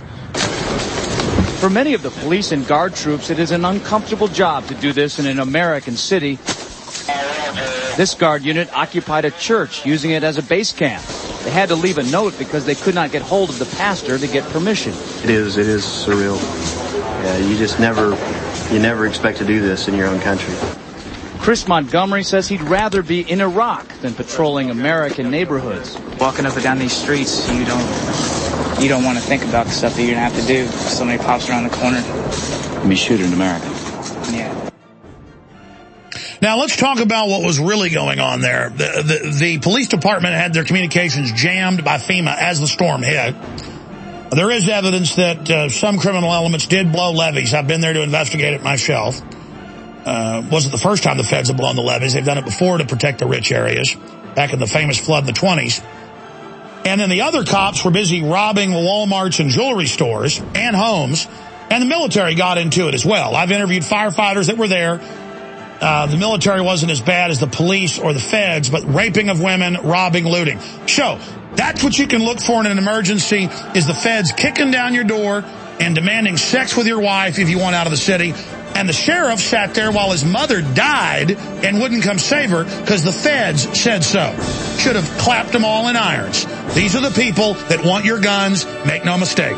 For many of the police and guard troops, it is an uncomfortable job to do this in an American city. This guard unit occupied a church, using it as a base camp. They had to leave a note because they could not get hold of the pastor to get permission. It is, it is surreal. Yeah, you just never, you never expect to do this in your own country. Chris Montgomery says he'd rather be in Iraq than patrolling American neighborhoods. Walking up and down these streets, you don't you don't want to think about the stuff that you're going to have to do. Somebody pops around the corner. Be shooting in America. Yeah. Now let's talk about what was really going on there. The, the, the police department had their communications jammed by FEMA as the storm hit. There is evidence that uh, some criminal elements did blow levees. I've been there to investigate it myself. Uh, wasn't the first time the feds have blown the levees. They've done it before to protect the rich areas, back in the famous flood in the twenties. And then the other cops were busy robbing Walmarts and jewelry stores and homes, and the military got into it as well. I've interviewed firefighters that were there. Uh, the military wasn't as bad as the police or the feds, but raping of women, robbing, looting. So that's what you can look for in an emergency, is the feds kicking down your door and demanding sex with your wife if you want out of the city. And the sheriff sat there while his mother died and wouldn't come save her because the feds said so. Should have clapped them all in irons. These are the people that want your guns. Make no mistake.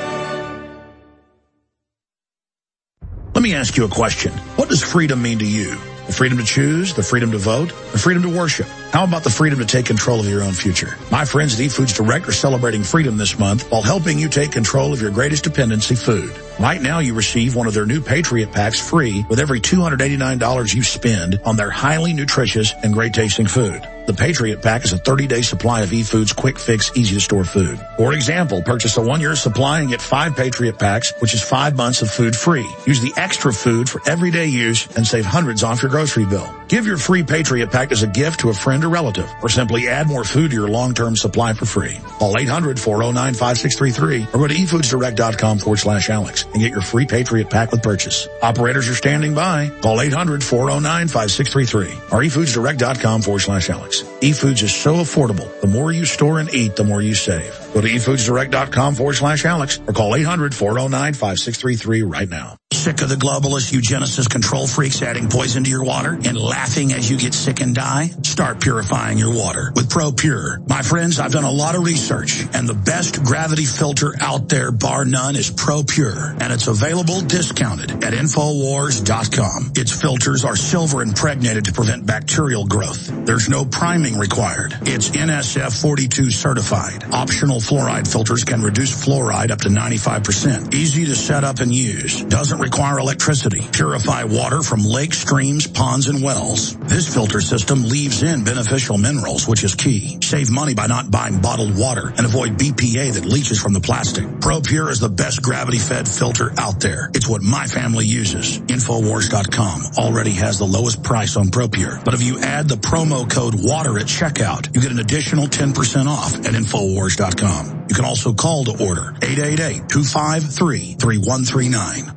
Let me ask you a question. What does freedom mean to you? The freedom to choose, the freedom to vote, the freedom to worship. How about the freedom to take control of your own future? My friends at eFoods Direct are celebrating freedom this month while helping you take control of your greatest dependency, food. Right now you receive one of their new Patriot Packs free with every two hundred eighty-nine dollars you spend on their highly nutritious and great tasting food. The Patriot Pack is a thirty-day supply of eFoods quick fix, easy to store food. For example, purchase a one-year supply and get five Patriot Packs, which is five months of food free. Use the extra food for everyday use and save hundreds off your grocery bill. Give your free Patriot Pack as a gift to a friend or relative, or simply add more food to your long-term supply for free. Call eight hundred, four oh nine, five six three three or go to efoodsdirect.com forward slash Alex and get your free Patriot Pack with purchase. Operators are standing by. Call eight hundred, four oh nine, five six three three or efoodsdirect.com forward slash Alex. eFoods is so affordable. The more you store and eat, the more you save. Go to efoodsdirect.com forward slash Alex or call eight hundred, four oh nine, five six three three right now. Sick of the globalist eugenicist control freaks adding poison to your water and laughing as you get sick and die? Start purifying your water with ProPure. My friends, I've done a lot of research, and the best gravity filter out there, bar none, is ProPure, and it's available discounted at Infowars dot com. Its filters are silver impregnated to prevent bacterial growth. There's no priming required. It's N S F forty-two certified. Optional fluoride filters can reduce fluoride up to ninety-five percent. Easy to set up and use. Doesn't require require electricity. Purify water from lakes, streams, ponds, and wells. This filter system leaves in beneficial minerals, which is key. Save money by not buying bottled water and avoid B P A that leaches from the plastic. ProPure is the best gravity-fed filter out there. It's what my family uses. Infowars dot com already has the lowest price on ProPure. But if you add the promo code WATER at checkout, you get an additional ten percent off at Infowars dot com. You can also call to order eight eight eight, two five three, three one three nine.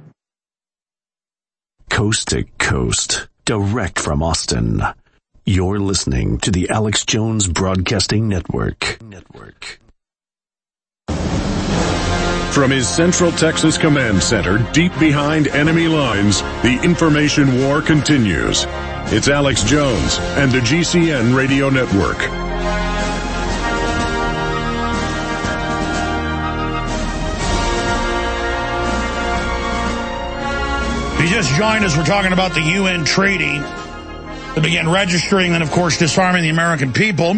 Coast to coast, direct from Austin. You're listening to the Alex Jones Broadcasting Network. Network. From his Central Texas Command Center, deep behind enemy lines, the information war continues. It's Alex Jones and the G C N Radio Network. If you just joined us, we're talking about the U N treaty that began registering and, of course, disarming the American people.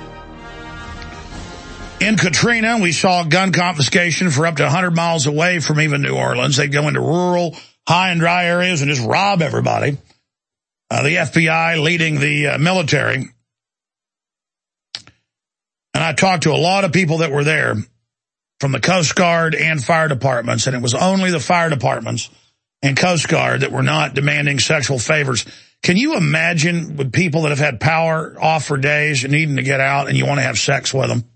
In Katrina, we saw gun confiscation for up to one hundred miles away from even New Orleans. They'd go into rural, high and dry areas and just rob everybody. Uh, the F B I leading the uh, military. And I talked to a lot of people that were there from the Coast Guard and fire departments, and it was only the fire departments and Coast Guard that were not demanding sexual favors. Can you imagine with people that have had power off for days and needing to get out and you want to have sex with them?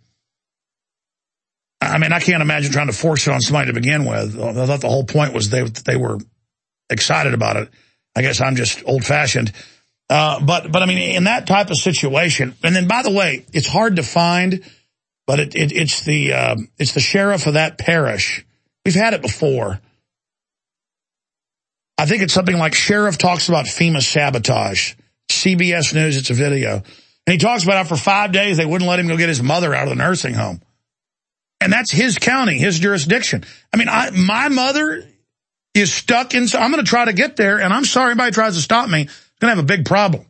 I mean, I can't imagine trying to force it on somebody to begin with. I thought the whole point was they they were excited about it. I guess I'm just old-fashioned. Uh, but, but I mean, in that type of situation, and then, by the way, it's hard to find, but it, it, it's the uh, it's the sheriff of that parish. We've had it before. I think it's something like Sheriff talks about FEMA sabotage. C B S News, it's a video. And he talks about how for five days they wouldn't let him go get his mother out of the nursing home. And that's his county, his jurisdiction. I mean, I, my mother is stuck in, I'm going to try to get there, and I'm sorry anybody tries to stop me, it's going to have a big problem.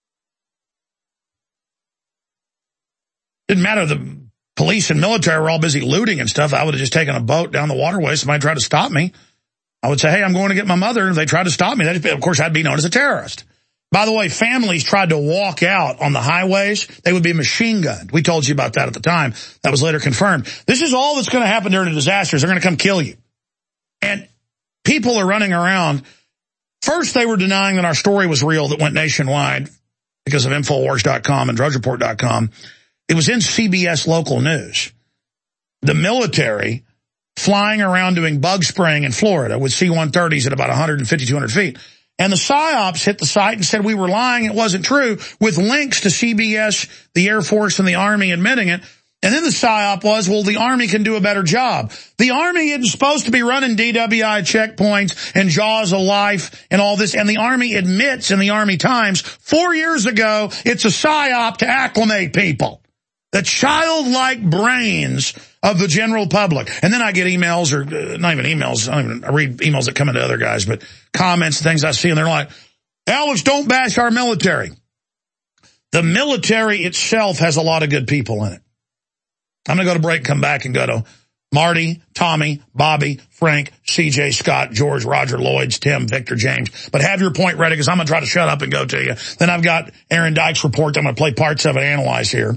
Didn't matter, the police and military were all busy looting and stuff. I would have just taken a boat down the waterway. Somebody tried to stop me. I would say, hey, I'm going to get my mother. If they tried to stop me, of course, I'd be known as a terrorist. By the way, families tried to walk out on the highways. They would be machine gunned. We told you about that at the time. That was later confirmed. This is all that's going to happen during a disaster. They're going to come kill you. And people are running around. First, they were denying that our story was real that went nationwide because of Infowars dot com and Drudge Report dot com. It was in C B S local news. The military flying around doing bug spraying in Florida with C one thirties at about one fifty, two hundred feet. And the PSYOPs hit the site and said we were lying, it wasn't true, with links to C B S, the Air Force, and the Army admitting it. And then the PSYOP was, well, the Army can do a better job. The Army isn't supposed to be running D W I checkpoints and Jaws of Life and all this. And the Army admits in the Army Times, four years ago, it's a PSYOP to acclimate people. The childlike brains of the general public. And then I get emails, or uh, not even emails, I don't even I read emails that come into other guys, but comments and things I see, and they're like, Alex, don't bash our military. The military itself has a lot of good people in it. I'm going to go to break and come back and go to Marty, Tommy, Bobby, Frank, C J, Scott, George, Roger, Lloyds, Tim, Victor, James. But have your point ready, because I'm going to try to shut up and go to you. Then I've got Aaron Dyke's report that I'm going to play parts of it, analyze here.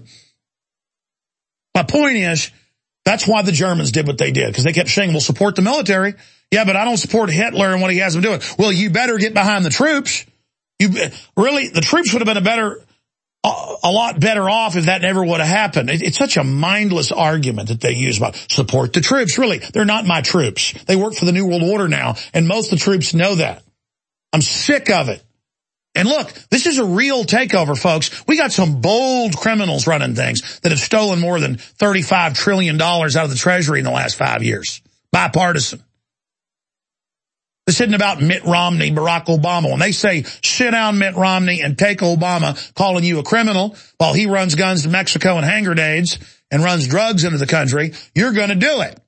My point is, that's why the Germans did what they did, because they kept saying, we'll support the military. Yeah, but I don't support Hitler and what he has them doing. Well, you better get behind the troops. You really, the troops would have been a better, a lot better off if that never would have happened. It's such a mindless argument that they use about support the troops. Really, they're not my troops. They work for the New World Order now, and most of the troops know that. I'm sick of it. And look, this is a real takeover, folks. We got some bold criminals running things that have stolen more than thirty-five trillion dollars out of the Treasury in the last five years. Bipartisan. This isn't about Mitt Romney, Barack Obama. When they say, sit down, Mitt Romney, and take Obama calling you a criminal while he runs guns to Mexico and hand grenades and runs drugs into the country, you're going to do it.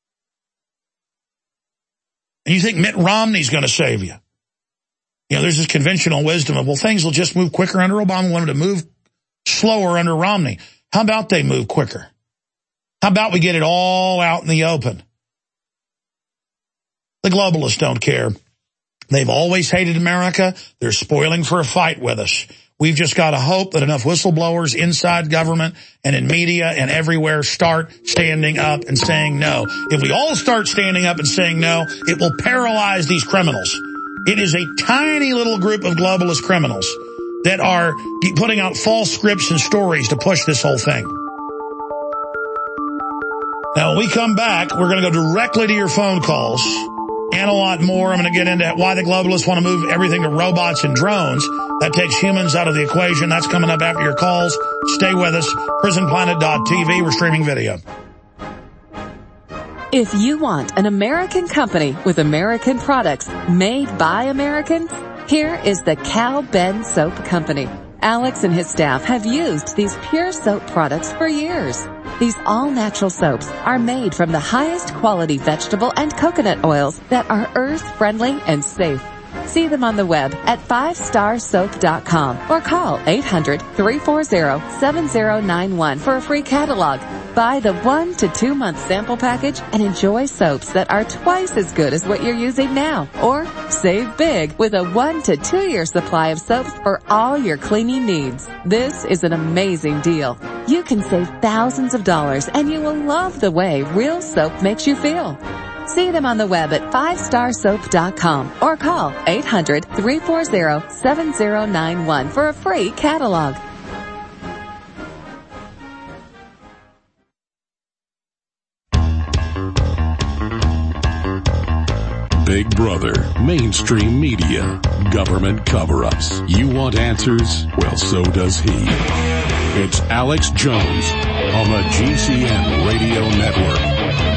And you think Mitt Romney's going to save you. You know, there's this conventional wisdom of, well, things will just move quicker under Obama. Wanted to move slower under Romney. How about they move quicker? How about we get it all out in the open? The globalists don't care. They've always hated America. They're spoiling for a fight with us. We've just got to hope that enough whistleblowers inside government and in media and everywhere start standing up and saying no. If we all start standing up and saying no, it will paralyze these criminals. It is a tiny little group of globalist criminals that are putting out false scripts and stories to push this whole thing. Now, when we come back, we're going to go directly to your phone calls and a lot more. I'm going to get into why the globalists want to move everything to robots and drones. That takes humans out of the equation. That's coming up after your calls. Stay with us. prison planet dot t v. We're streaming video. If you want an American company with American products made by Americans, here is the Cal Ben Soap Company. Alex and his staff have used these pure soap products for years. These all-natural soaps are made from the highest quality vegetable and coconut oils that are earth-friendly and safe. See them on the web at five star soap dot com or call eight hundred, three four zero, seven zero nine one for a free catalog. Buy the one to two month sample package and enjoy soaps that are twice as good as what you're using now. Or save big with a one to two year supply of soaps for all your cleaning needs. This is an amazing deal. You can save thousands of dollars and you will love the way real soap makes you feel. See them on the web at five star soap dot com or call eight hundred, three four zero, seven zero nine one for a free catalog. Big Brother, mainstream media, government cover-ups. You want answers? Well, so does he. It's Alex Jones on the G C N Radio Network.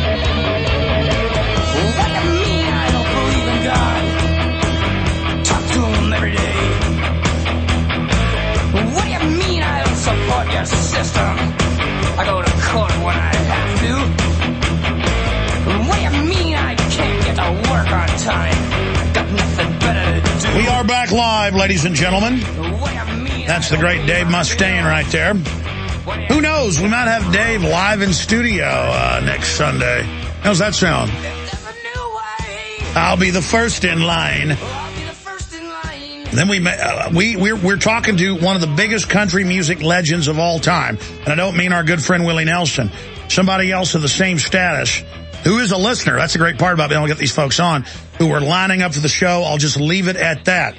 What do you mean I don't believe in God? Talk to him every day. What do you mean I don't support your system? I go to court when I have to. What do you mean I can't get to work on time? Got nothing better to do. We are back live, ladies and gentlemen. That's the great Dave Mustaine right there. Who knows? We might have Dave live in studio uh, next Sunday. How's that sound? I'll be the first in line. Then we uh, we we're we're talking to one of the biggest country music legends of all time, and I don't mean our good friend Willie Nelson. Somebody else of the same status, who is a listener. That's the great part about being able to get these folks on who are lining up for the show. I'll just leave it at that.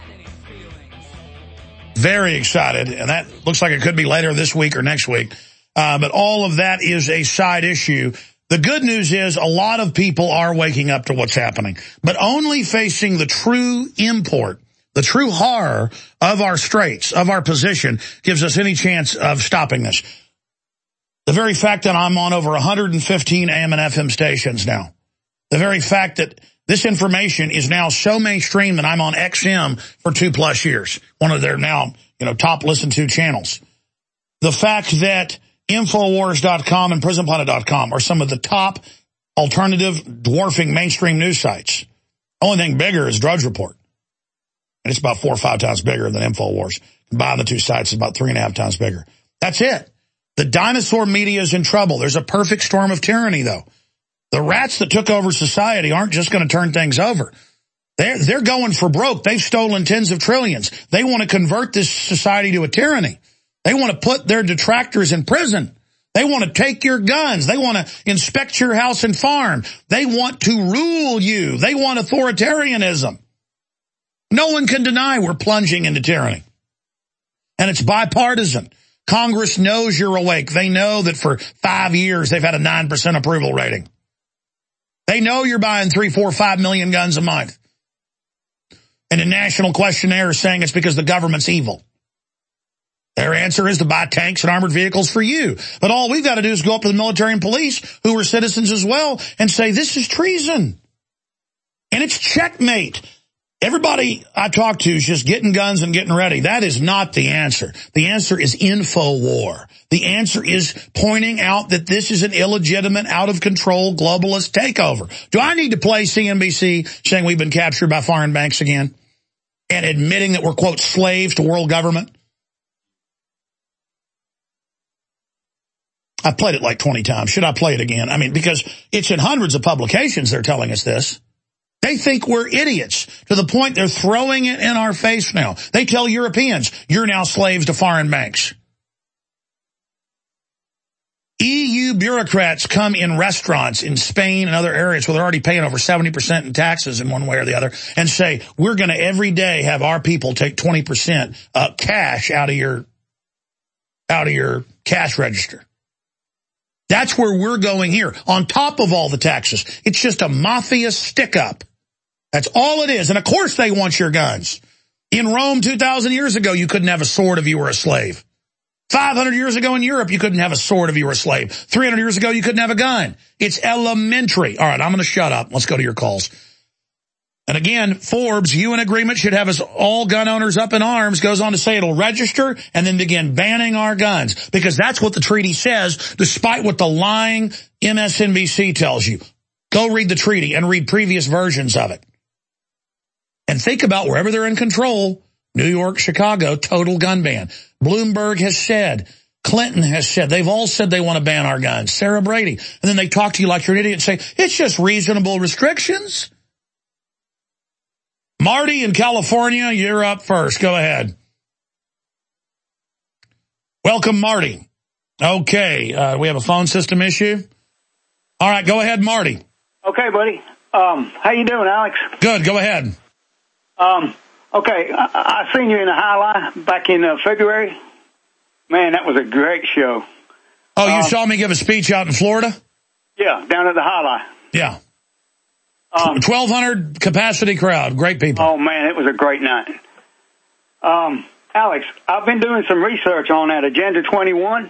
Very excited, and that looks like it could be later this week or next week. Uh, but all of that is a side issue. The good news is a lot of people are waking up to what's happening, but only facing the true import, the true horror of our straits, of our position, gives us any chance of stopping this. The very fact that I'm on over one hundred fifteen A M and F M stations now, the very fact that this information is now so mainstream that I'm on X M for two plus years, one of their now, you know, top listened to channels. The fact that Infowars dot com and Prison Planet dot com are some of the top alternative dwarfing mainstream news sites. Only thing bigger is Drudge Report. And it's about four or five times bigger than Infowars. Combine the two sites, it's about three and a half times bigger. That's it. The dinosaur media is in trouble. There's a perfect storm of tyranny, though. The rats that took over society aren't just going to turn things over. They're, they're going for broke. They've stolen tens of trillions. They want to convert this society to a tyranny. They want to put their detractors in prison. They want to take your guns. They want to inspect your house and farm. They want to rule you. They want authoritarianism. No one can deny we're plunging into tyranny. And it's bipartisan. Congress knows you're awake. They know that for five years they've had a nine percent approval rating. They know you're buying three, four, five million guns a month. And a national questionnaire is saying it's because the government's evil. Their answer is to buy tanks and armored vehicles for you. But all we've got to do is go up to the military and police, who are citizens as well, and say, this is treason. And it's checkmate. Everybody I talk to is just getting guns and getting ready. That is not the answer. The answer is InfoWar. The answer is pointing out that this is an illegitimate, out-of-control globalist takeover. Do I need to play C N B C saying we've been captured by foreign banks again and admitting that we're, quote, slaves to world government? I've played it like twenty times. Should I play it again? I mean, because it's in hundreds of publications they're telling us this. They think we're idiots to the point they're throwing it in our face now. They tell Europeans, you're now slaves to foreign banks. E U bureaucrats come in restaurants in Spain and other areas where they're already paying over seventy percent in taxes in one way or the other and say, we're going to every day have our people take twenty percent uh, cash out of your, out of your cash register. That's where we're going here, on top of all the taxes. It's just a mafia stick-up. That's all it is. And, of course, they want your guns. In Rome two thousand years ago, you couldn't have a sword if you were a slave. five hundred years ago in Europe, you couldn't have a sword if you were a slave. three hundred years ago, you couldn't have a gun. It's elementary. All right, I'm going to shut up. Let's go to your calls. And again, Forbes, U N agreement should have us all gun owners up in arms, goes on to say it'll register and then begin banning our guns. Because that's what the treaty says, despite what the lying M S N B C tells you. Go read the treaty and read previous versions of it. And think about wherever they're in control, New York, Chicago, total gun ban. Bloomberg has said, Clinton has said, they've all said they want to ban our guns. Sarah Brady. And then they talk to you like you're an idiot and say, it's just reasonable restrictions. Marty in California, you're up first. Go ahead. Welcome, Marty. Okay, uh, we have a phone system issue. All right, go ahead, Marty. Okay, buddy. Um, how you doing, Alex? Good, go ahead. Um, okay, I, I seen you in the highlight back in uh, February. Man, that was a great show. Oh, you um, saw me give a speech out in Florida? Yeah, down at the highlight. Yeah. Um, twelve hundred capacity crowd. Great people. Oh, man, it was a great night. Um, Alex, I've been doing some research on that Agenda twenty-one.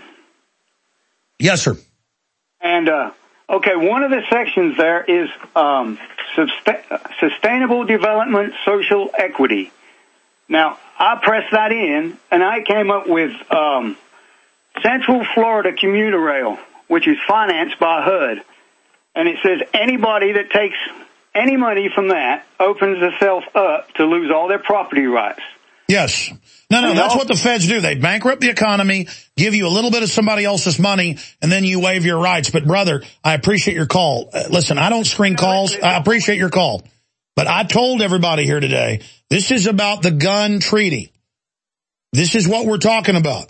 Yes, sir. And, uh, okay, one of the sections there is um, susta- sustainable development, social equity. Now, I pressed that in, and I came up with um, Central Florida Commuter Rail, which is financed by H U D. And it says anybody that takes any money from that opens themselves up to lose all their property rights. Yes. No, no, and that's all, what the feds do. They bankrupt the economy, give you a little bit of somebody else's money, and then you waive your rights. But, brother, I appreciate your call. Uh, listen, I don't screen calls. I appreciate your call. But I told everybody here today, this is about the gun treaty. This is what we're talking about.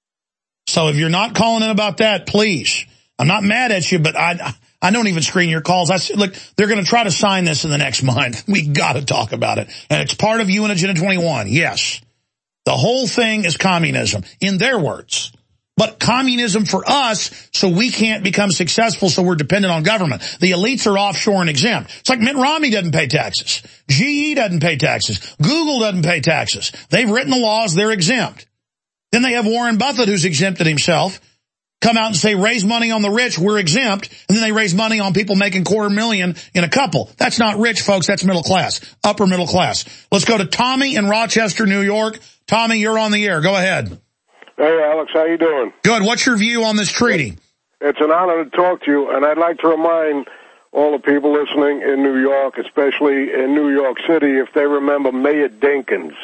So if you're not calling in about that, please. I'm not mad at you, but I I don't even screen your calls. I look, they're going to try to sign this in the next month. We got to talk about it. And it's part of U N Agenda twenty-one. Yes. The whole thing is communism, in their words. But communism for us, so we can't become successful, so we're dependent on government. The elites are offshore and exempt. It's like Mitt Romney doesn't pay taxes. G E doesn't pay taxes. Google doesn't pay taxes. They've written the laws, they're exempt. Then they have Warren Buffett, who's exempted himself, come out and say, raise money on the rich, we're exempt. And then they raise money on people making quarter million in a couple. That's not rich, folks. That's middle class, upper middle class. Let's go to Tommy in Rochester, New York. Tommy, you're on the air. Go ahead. Hey, Alex, how you doing? Good. What's your view on this treaty? It's an honor to talk to you, and I'd like to remind all the people listening in New York, especially in New York City, if they remember Mayor Dinkins.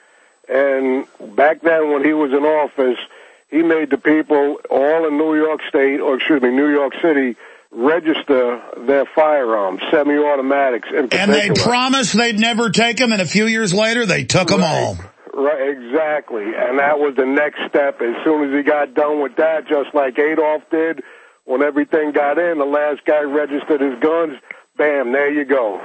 And back then when he was in office, he made the people all in New York State, or excuse me, New York City, register their firearms, semi-automatics in particular. And they promised they'd never take them, and a few years later, they took them right. all. Right, exactly. And that was the next step. As soon as he got done with that, just like Adolf did, when everything got in, the last guy registered his guns, bam, there you go.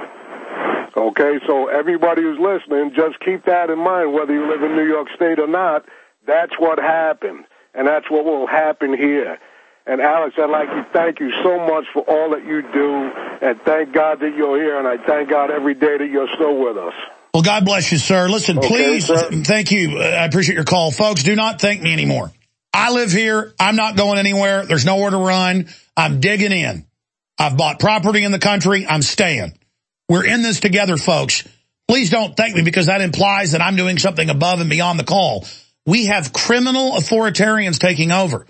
Okay, so everybody who's listening, just keep that in mind, whether you live in New York State or not. That's what happened, and that's what will happen here. And, Alex, I'd like to thank you so much for all that you do, and thank God that you're here, and I thank God every day that you're still with us. Well, God bless you, sir. Listen, okay, please, sir. Thank you. I appreciate your call. Folks, do not thank me anymore. I live here. I'm not going anywhere. There's nowhere to run. I'm digging in. I've bought property in the country. I'm staying. We're in this together, folks. Please don't thank me, because that implies that I'm doing something above and beyond the call. We have criminal authoritarians taking over.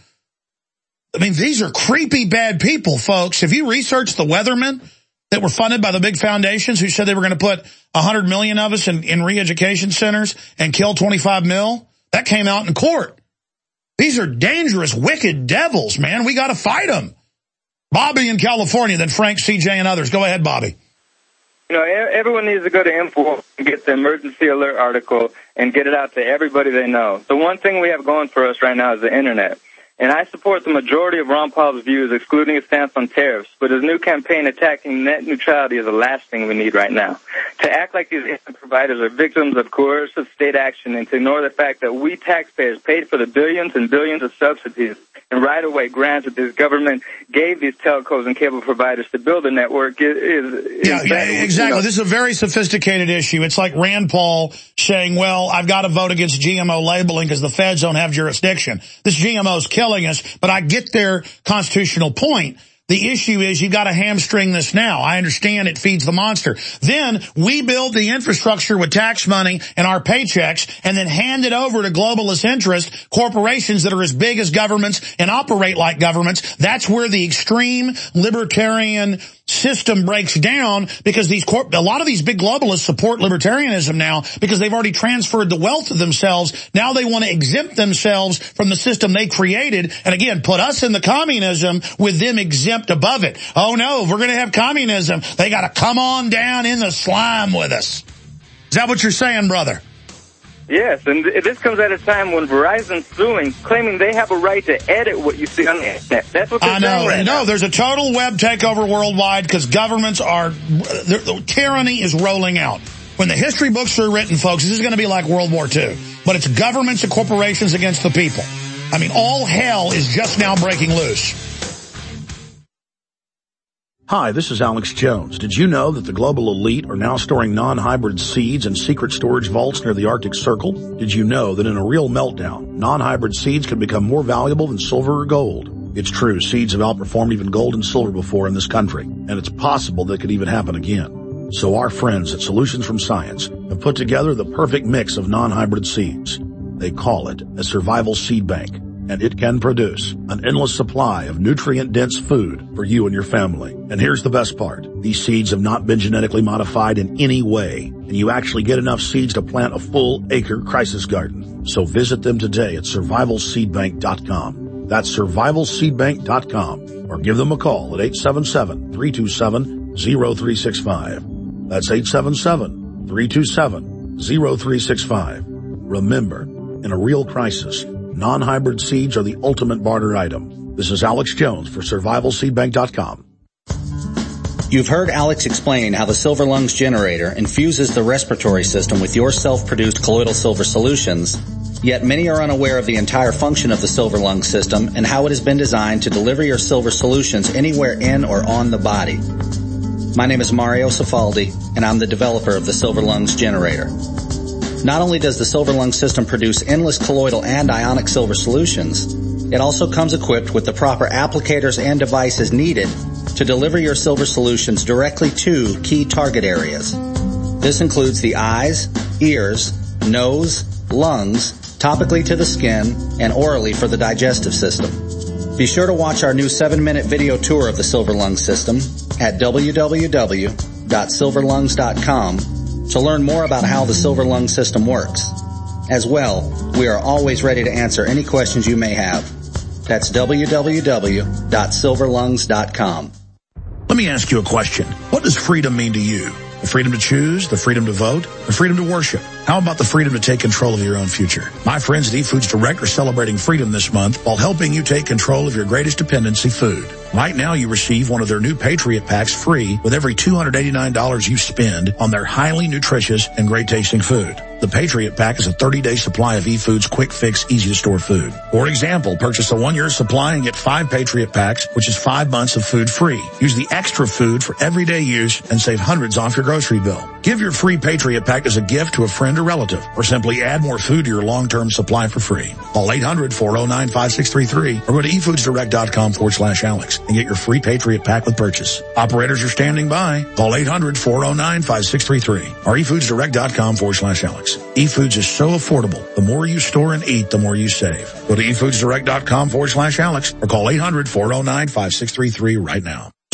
I mean, these are creepy, bad people, folks. Have you researched the Weathermen that were funded by the big foundations who said they were going to put one hundred million of us in, in re-education centers and kill twenty-five mil? That came out in court. These are dangerous, wicked devils, man. We got to fight them. Bobby in California, then Frank, C J, and others. Go ahead, Bobby. You know, everyone needs to go to Info and get the emergency alert article and get it out to everybody they know. The one thing we have going for us right now is the Internet. And I support the majority of Ron Paul's views, excluding his stance on tariffs. But his new campaign attacking net neutrality is the last thing we need right now. To act like these internet providers are victims of coercive state action and to ignore the fact that we taxpayers paid for the billions and billions of subsidies and right-of-way grants that this government gave these telcos and cable providers to build a network is... is yeah, yeah, exactly. You know, this is a very sophisticated issue. It's like Rand Paul saying, well, I've got to vote against G M O labeling because the feds don't have jurisdiction. This G M O is killing us, but I get their constitutional point. The issue is you got to hamstring this now. I understand it feeds the monster. Then we build the infrastructure with tax money and our paychecks and then hand it over to globalist interest corporations that are as big as governments and operate like governments. That's where the extreme libertarian system breaks down because these corp- a lot of these big globalists support libertarianism now because they've already transferred the wealth of themselves. Now they want to exempt themselves from the system they created and again put us in the communism with them exempt above it. Oh no, if we're going to have communism, they got to come on down in the slime with us. Is that what you're saying, brother? Yes, and this comes at a time when Verizon's suing, claiming they have a right to edit what you see on the internet. That's what they're I know. saying right no, now. There's a total web takeover worldwide because governments are, the tyranny is rolling out. When the history books are written, folks, this is going to be like World War Two. But it's governments and corporations against the people. I mean, all hell is just now breaking loose. Hi, this is Alex Jones. Did you know that the global elite are now storing non-hybrid seeds in secret storage vaults near the Arctic Circle? Did you know that in a real meltdown, non-hybrid seeds can become more valuable than silver or gold? It's true, seeds have outperformed even gold and silver before in this country, and it's possible that could even happen again. So our friends at Solutions from Science have put together the perfect mix of non-hybrid seeds. They call it a survival seed bank, and it can produce an endless supply of nutrient-dense food for you and your family. And here's the best part. These seeds have not been genetically modified in any way, and you actually get enough seeds to plant a full acre crisis garden. So visit them today at survival seed bank dot com. That's survival seed bank dot com, or give them a call at eight seven seven, three two seven, zero three six five. That's eight seven seven, three two seven, zero three six five. Remember, in a real crisis, non-hybrid seeds are the ultimate barter item. This is Alex Jones for survival seed bank dot com. You've heard Alex explain how the Silver Lungs generator infuses the respiratory system with your self-produced colloidal silver solutions, yet many are unaware of the entire function of the Silver Lungs system and how it has been designed to deliver your silver solutions anywhere in or on the body. My name is Mario Cifaldi, and I'm the developer of the Silver Lungs generator. Not only does the Silver Lungs system produce endless colloidal and ionic silver solutions, it also comes equipped with the proper applicators and devices needed to deliver your silver solutions directly to key target areas. This includes the eyes, ears, nose, lungs, topically to the skin, and orally for the digestive system. Be sure to watch our new seven-minute video tour of the Silver Lungs system at w w w dot silver lungs dot com to learn more about how the Silver Lungs system works. As well, we are always ready to answer any questions you may have. That's w w w dot silver lungs dot com. Let me ask you a question. What does freedom mean to you? The freedom to choose, the freedom to vote, the freedom to worship. How about the freedom to take control of your own future? My friends at eFoods Direct are celebrating freedom this month while helping you take control of your greatest dependency, food. Right now you receive one of their new Patriot Packs free with every two hundred eighty-nine dollars you spend on their highly nutritious and great tasting food. The Patriot Pack is a thirty-day supply of eFoods quick fix, easy to store food. For example, purchase a one-year supply and get five Patriot Packs, which is five months of food free. Use the extra food for everyday use and save hundreds off your grocery bill. Give your free Patriot Pack as a gift to a friend or relative, or simply add more food to your long-term supply for free. Call eight hundred, four oh nine, five six three three or go to efoodsdirect.com forward slash Alex and get your free Patriot Pack with purchase. Operators are standing by. Call eight hundred, four oh nine, five six three three or efoodsdirect.com forward slash Alex. eFoods is so affordable. The more you store and eat, the more you save. Go to efoodsdirect.com forward slash Alex or call eight hundred, four oh nine, five six three three right now.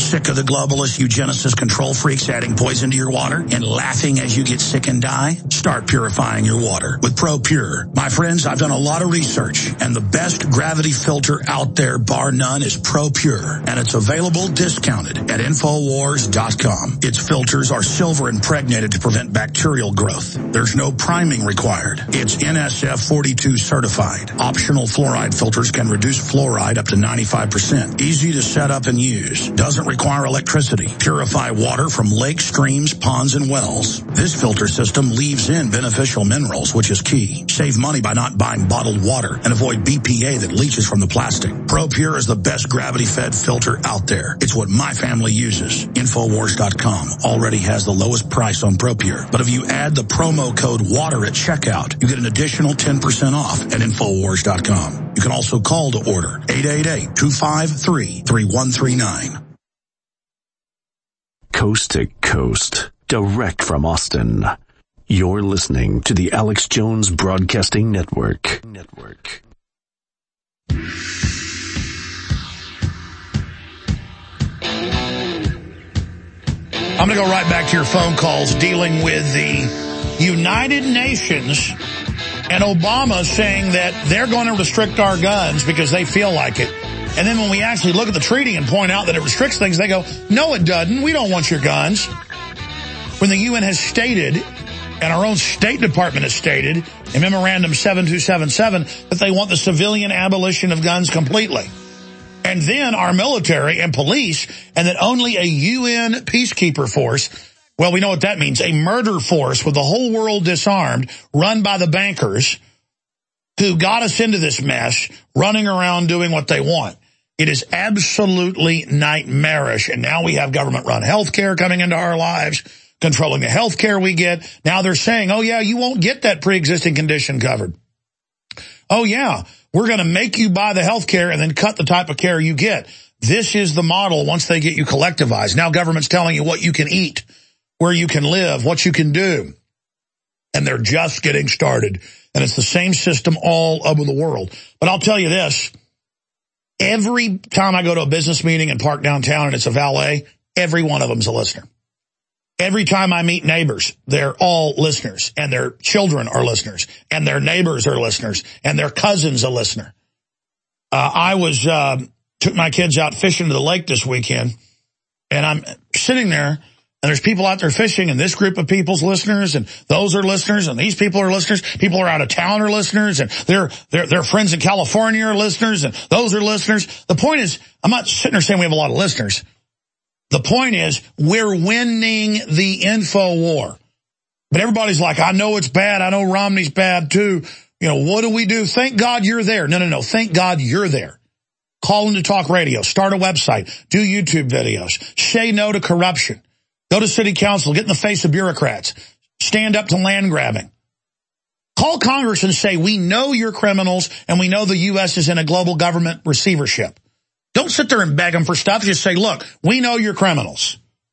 Sick of the globalist eugenicist control freaks adding poison to your water and laughing as you get sick and die? Start purifying your water with ProPure. My friends, I've done a lot of research, and the best gravity filter out there, bar none, is ProPure, and it's available discounted at Infowars dot com. Its filters are silver impregnated to prevent bacterial growth. There's no priming required. It's N S F forty-two certified. Optional fluoride filters can reduce fluoride up to ninety-five percent. Easy to set up and use. Doesn't require electricity. Purify water from lakes, streams, ponds, and wells. This filter system leaves in beneficial minerals, which is key. Save money by not buying bottled water and avoid B P A that leaches from the plastic. ProPure is the best gravity-fed filter out there. It's what my family uses. Infowars dot com already has the lowest price on ProPure. But if you add the promo code WATER at checkout, you get an additional ten percent off at Infowars dot com. You can also call to order eight eight eight, two five three, three one three nine. Coast to coast, direct from Austin. You're listening to the Alex Jones Broadcasting Network. Network. I'm going to go right back to your phone calls dealing with the United Nations and Obama saying that they're going to restrict our guns because they feel like it. And then when we actually look at the treaty and point out that it restricts things, they go, no, it doesn't. We don't want your guns. When the U N has stated, and our own State Department has stated, in Memorandum seven two seven seven, that they want the civilian abolition of guns completely. And then our military and police, and that only a U N peacekeeper force, well, we know what that means, a murder force with the whole world disarmed, run by the bankers who got us into this mess, running around doing what they want. It is absolutely nightmarish. And now we have government-run health care coming into our lives, controlling the health care we get. Now they're saying, oh, yeah, you won't get that pre-existing condition covered. Oh, yeah, we're going to make you buy the health care and then cut the type of care you get. This is the model once they get you collectivized. Now government's telling you what you can eat, where you can live, what you can do. And they're just getting started. And it's the same system all over the world. But I'll tell you this. Every time I go to a business meeting and park downtown and it's a valet, every one of them's a listener. Every time I meet neighbors, they're all listeners, and their children are listeners, and their neighbors are listeners, and their cousin's a listener. Uh, I was, uh, took my kids out fishing to the lake this weekend, and I'm sitting there, and there's people out there fishing, and this group of people's listeners, and those are listeners, and these people are listeners. People are out of town are listeners, and their their their friends in California are listeners, and those are listeners. The point is, I'm not sitting there saying we have a lot of listeners. The point is, we're winning the info war. But everybody's like, I know it's bad. I know Romney's bad too. You know, what do we do? Thank God you're there. No, no, no. Thank God you're there. Call into talk radio. Start a website. Do YouTube videos. Say no to corruption. Go to city council. Get in the face of bureaucrats. Stand up to land grabbing. Call Congress and say, we know you're criminals and we know the U S is in a global government receivership. Don't sit there and beg them for stuff. Just say, look, we know you're criminals.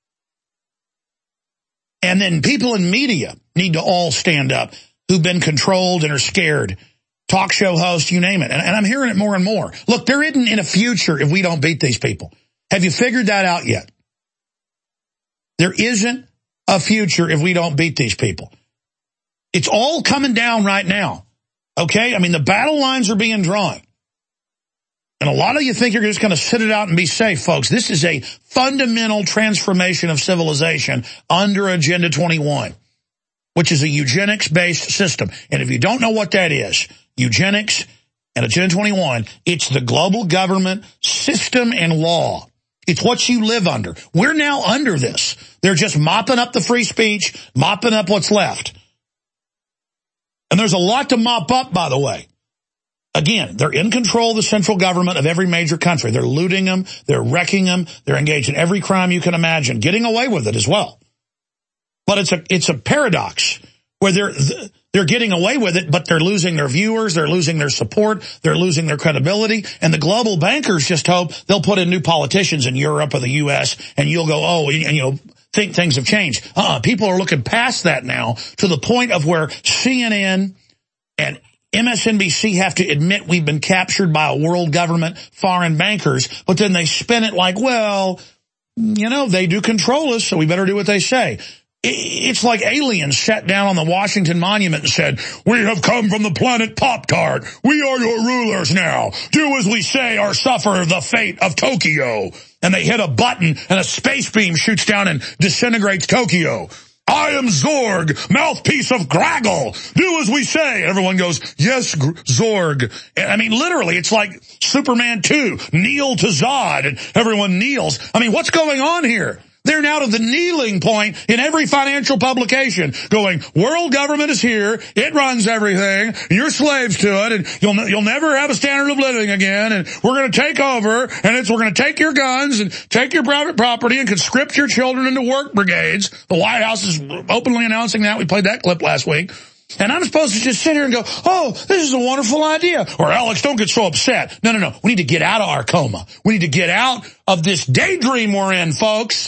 And then people in media need to all stand up who've been controlled and are scared. Talk show hosts, you name it. And, and I'm hearing it more and more. Look, there isn't in a future if we don't beat these people. Have you figured that out yet? There isn't a future if we don't beat these people. It's all coming down right now. Okay? I mean, the battle lines are being drawn. And a lot of you think you're just going to sit it out and be safe, folks. This is a fundamental transformation of civilization under Agenda twenty-one, which is a eugenics-based system. And if you don't know what that is, eugenics and Agenda twenty-one, it's the global government system and law. It's what you live under. We're now under this. They're just mopping up the free speech, mopping up what's left. And there's a lot to mop up, by the way. Again, they're in control of the central government of every major country. They're looting them. They're wrecking them. They're engaged in every crime you can imagine, getting away with it as well. But it's a it's a paradox where they're they're getting away with it, but they're losing their viewers. They're losing their support. They're losing their credibility. And the global bankers just hope they'll put in new politicians in Europe or the U S and you'll go, oh, and, and you know, think things have changed. Uh-uh. People are looking past that now to the point of where C N N and M S N B C have to admit we've been captured by a world government, foreign bankers, but then they spin it like, well, you know, they do control us, so we better do what they say. It's like aliens sat down on the Washington Monument and said, we have come from the planet Pop-Tart. We are your rulers now. Do as we say or suffer the fate of Tokyo. And they hit a button and a space beam shoots down and disintegrates Tokyo. I am Zorg, mouthpiece of Graggle. Do as we say. Everyone goes, yes, Zorg. I mean, literally, it's like Superman two, kneel to Zod, and everyone kneels. I mean, what's going on here? They're now to the kneeling point in every financial publication, going, world government is here, it runs everything, you're slaves to it, and you'll you'll never have a standard of living again, and we're going to take over, and it's we're going to take your guns and take your private property and conscript your children into work brigades. The White House is openly announcing that. We played that clip last week. And I'm supposed to just sit here and go, oh, this is a wonderful idea. Or, Alex, don't get so upset. No, no, no. We need to get out of our coma. We need to get out of this daydream we're in, folks.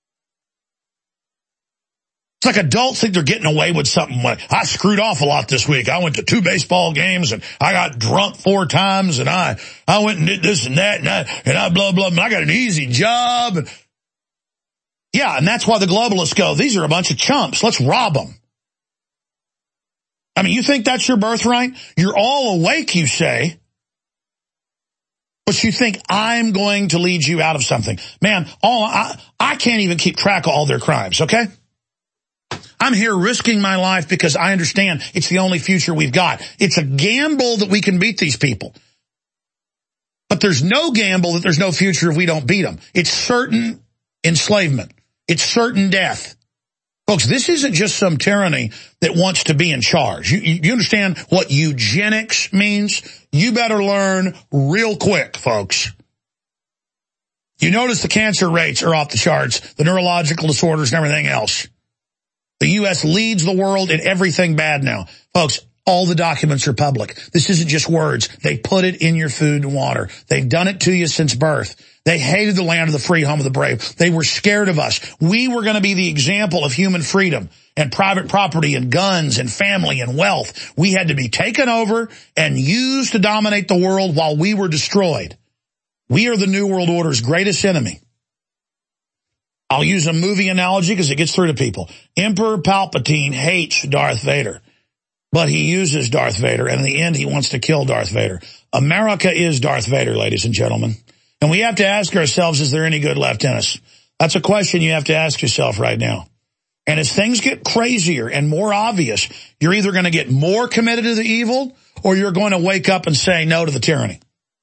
It's like adults think they're getting away with something. I screwed off a lot this week. I went to two baseball games and I got drunk four times and I, I went and did this and that and I, and I blah, blah, blah. I got an easy job. Yeah, and that's why the globalists go, these are a bunch of chumps. Let's rob them. I mean, you think that's your birthright? You're all awake, you say. But you think I'm going to lead you out of something. Man, all I, I can't even keep track of all their crimes, okay? I'm here risking my life because I understand it's the only future we've got. It's a gamble that we can beat these people. But there's no gamble that there's no future if we don't beat them. It's certain enslavement. It's certain death. Folks, this isn't just some tyranny that wants to be in charge. You, you understand what eugenics means? You better learn real quick, folks. You notice the cancer rates are off the charts, the neurological disorders and everything else. The U S leads the world in everything bad now. Folks, all the documents are public. This isn't just words. They put it in your food and water. They've done it to you since birth. They hated the land of the free, home of the brave. They were scared of us. We were going to be the example of human freedom and private property and guns and family and wealth. We had to be taken over and used to dominate the world while we were destroyed. We are the New World Order's greatest enemy. I'll use a movie analogy because it gets through to people. Emperor Palpatine hates Darth Vader, but he uses Darth Vader, and in the end, he wants to kill Darth Vader. America is Darth Vader, ladies and gentlemen. And we have to ask ourselves, is there any good left in us? That's a question you have to ask yourself right now. And as things get crazier and more obvious, you're either going to get more committed to the evil, or you're going to wake up and say no to the tyranny.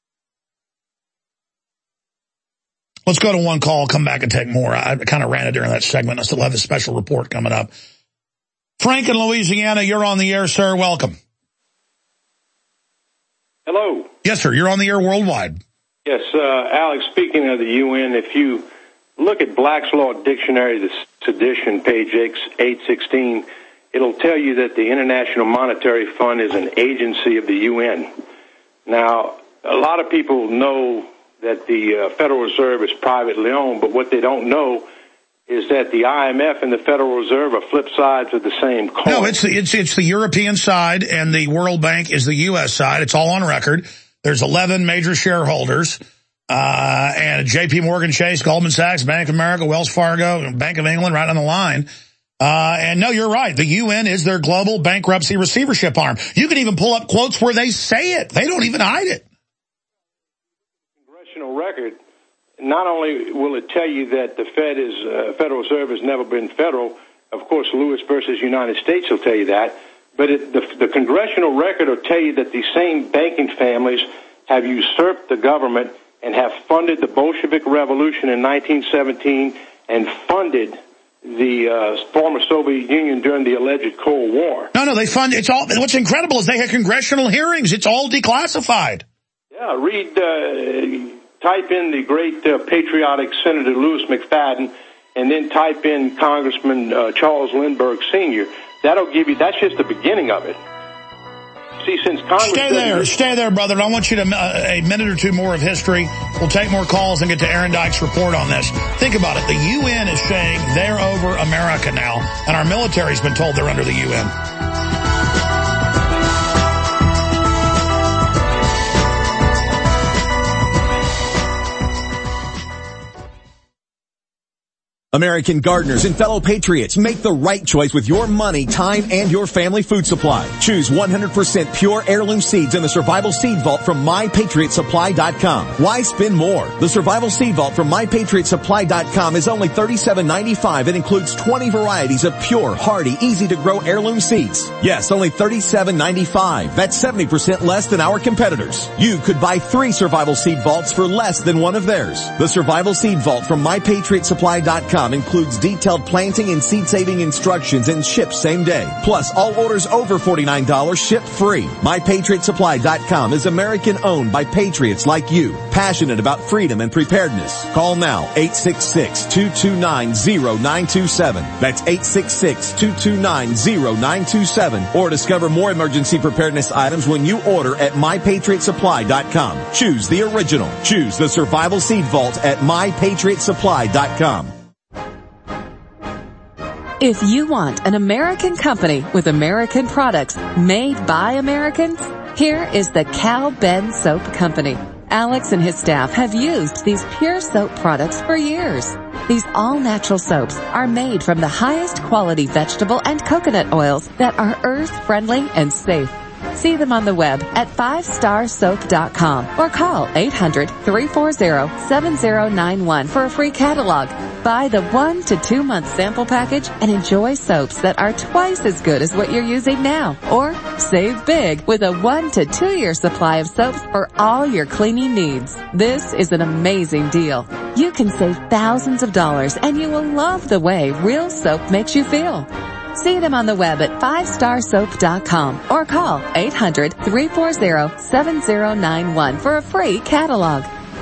Let's go to one call, come back and take more. I kind of ran it during that segment. I still have a special report coming up. Frank in Louisiana, you're on the air, sir. Welcome. Hello. Yes, sir. You're on the air worldwide. Yes, uh, Alex, speaking of the U N, if you look at Black's Law Dictionary, the sedition, page eight sixteen, it'll tell you that the International Monetary Fund is an agency of the U N. Now, a lot of people know that the uh, Federal Reserve is privately owned, but what they don't know is that the I M F and the Federal Reserve are flip sides of the same coin. No, it's the, it's, it's the European side, and the World Bank is the U S side. It's all on record. There's eleven major shareholders, uh, and J P Morgan Chase, Goldman Sachs, Bank of America, Wells Fargo, Bank of England, right on the line. Uh, and no, you're right. The U N is their global bankruptcy receivership arm. You can even pull up quotes where they say it. They don't even hide it. Congressional record, not only will it tell you that the Fed is, uh, Federal Reserve has never been federal, of course, Lewis versus United States will tell you that, but it, the, the congressional record will tell you that these same banking families have usurped the government and have funded the Bolshevik Revolution in nineteen seventeen and funded the uh, former Soviet Union during the alleged Cold War. No, no, they fund, it's all, what's incredible is they had congressional hearings. It's all declassified. Yeah, read, uh, type in the great uh, patriotic Senator Louis McFadden, and then type in Congressman uh, Charles Lindbergh Senior That'll give you, that's just the beginning of it. See, since Congress... Stay there, stay there, brother. I want you to, uh, a minute or two more of history. We'll take more calls and get to Aaron Dyke's report on this. Think about it. The U N is saying they're over America now, and our military's been told they're under the U N. American gardeners and fellow patriots, make the right choice with your money, time, and your family food supply. Choose one hundred percent pure heirloom seeds in the Survival Seed Vault from my patriot supply dot com. Why spend more? The Survival Seed Vault from my patriot supply dot com is only thirty-seven ninety-five and includes twenty varieties of pure, hardy, easy-to-grow heirloom seeds. Yes, only thirty-seven ninety-five. That's seventy percent less than our competitors. You could buy three Survival Seed Vaults for less than one of theirs. The Survival Seed Vault from my patriot supply dot com includes detailed planting and seed-saving instructions and ships same day. Plus, all orders over forty-nine dollars ship free. my patriot supply dot com is American-owned by patriots like you, passionate about freedom and preparedness. Call now, eight six six, two two nine, zero nine two seven. That's eight six six, two two nine, zero nine two seven. Or discover more emergency preparedness items when you order at my patriot supply dot com. Choose the original. Choose the Survival Seed Vault at my patriot supply dot com. If you want an American company with American products made by Americans, here is the Cal Ben Soap Company. Alex and his staff have used these pure soap products for years. These all-natural soaps are made from the highest quality vegetable and coconut oils that are earth-friendly and safe. See them on the web at five star soap dot com or call eight hundred, three four zero, seven zero nine one for a free catalog. Buy the one to two month sample package and enjoy soaps that are twice as good as what you're using now. Or save big with a one to two year supply of soaps for all your cleaning needs. This is an amazing deal. You can save thousands of dollars and you will love the way real soap makes you feel. See them on the web at five star soap dot com or call eight hundred, three four zero, seven zero nine one for a free catalog.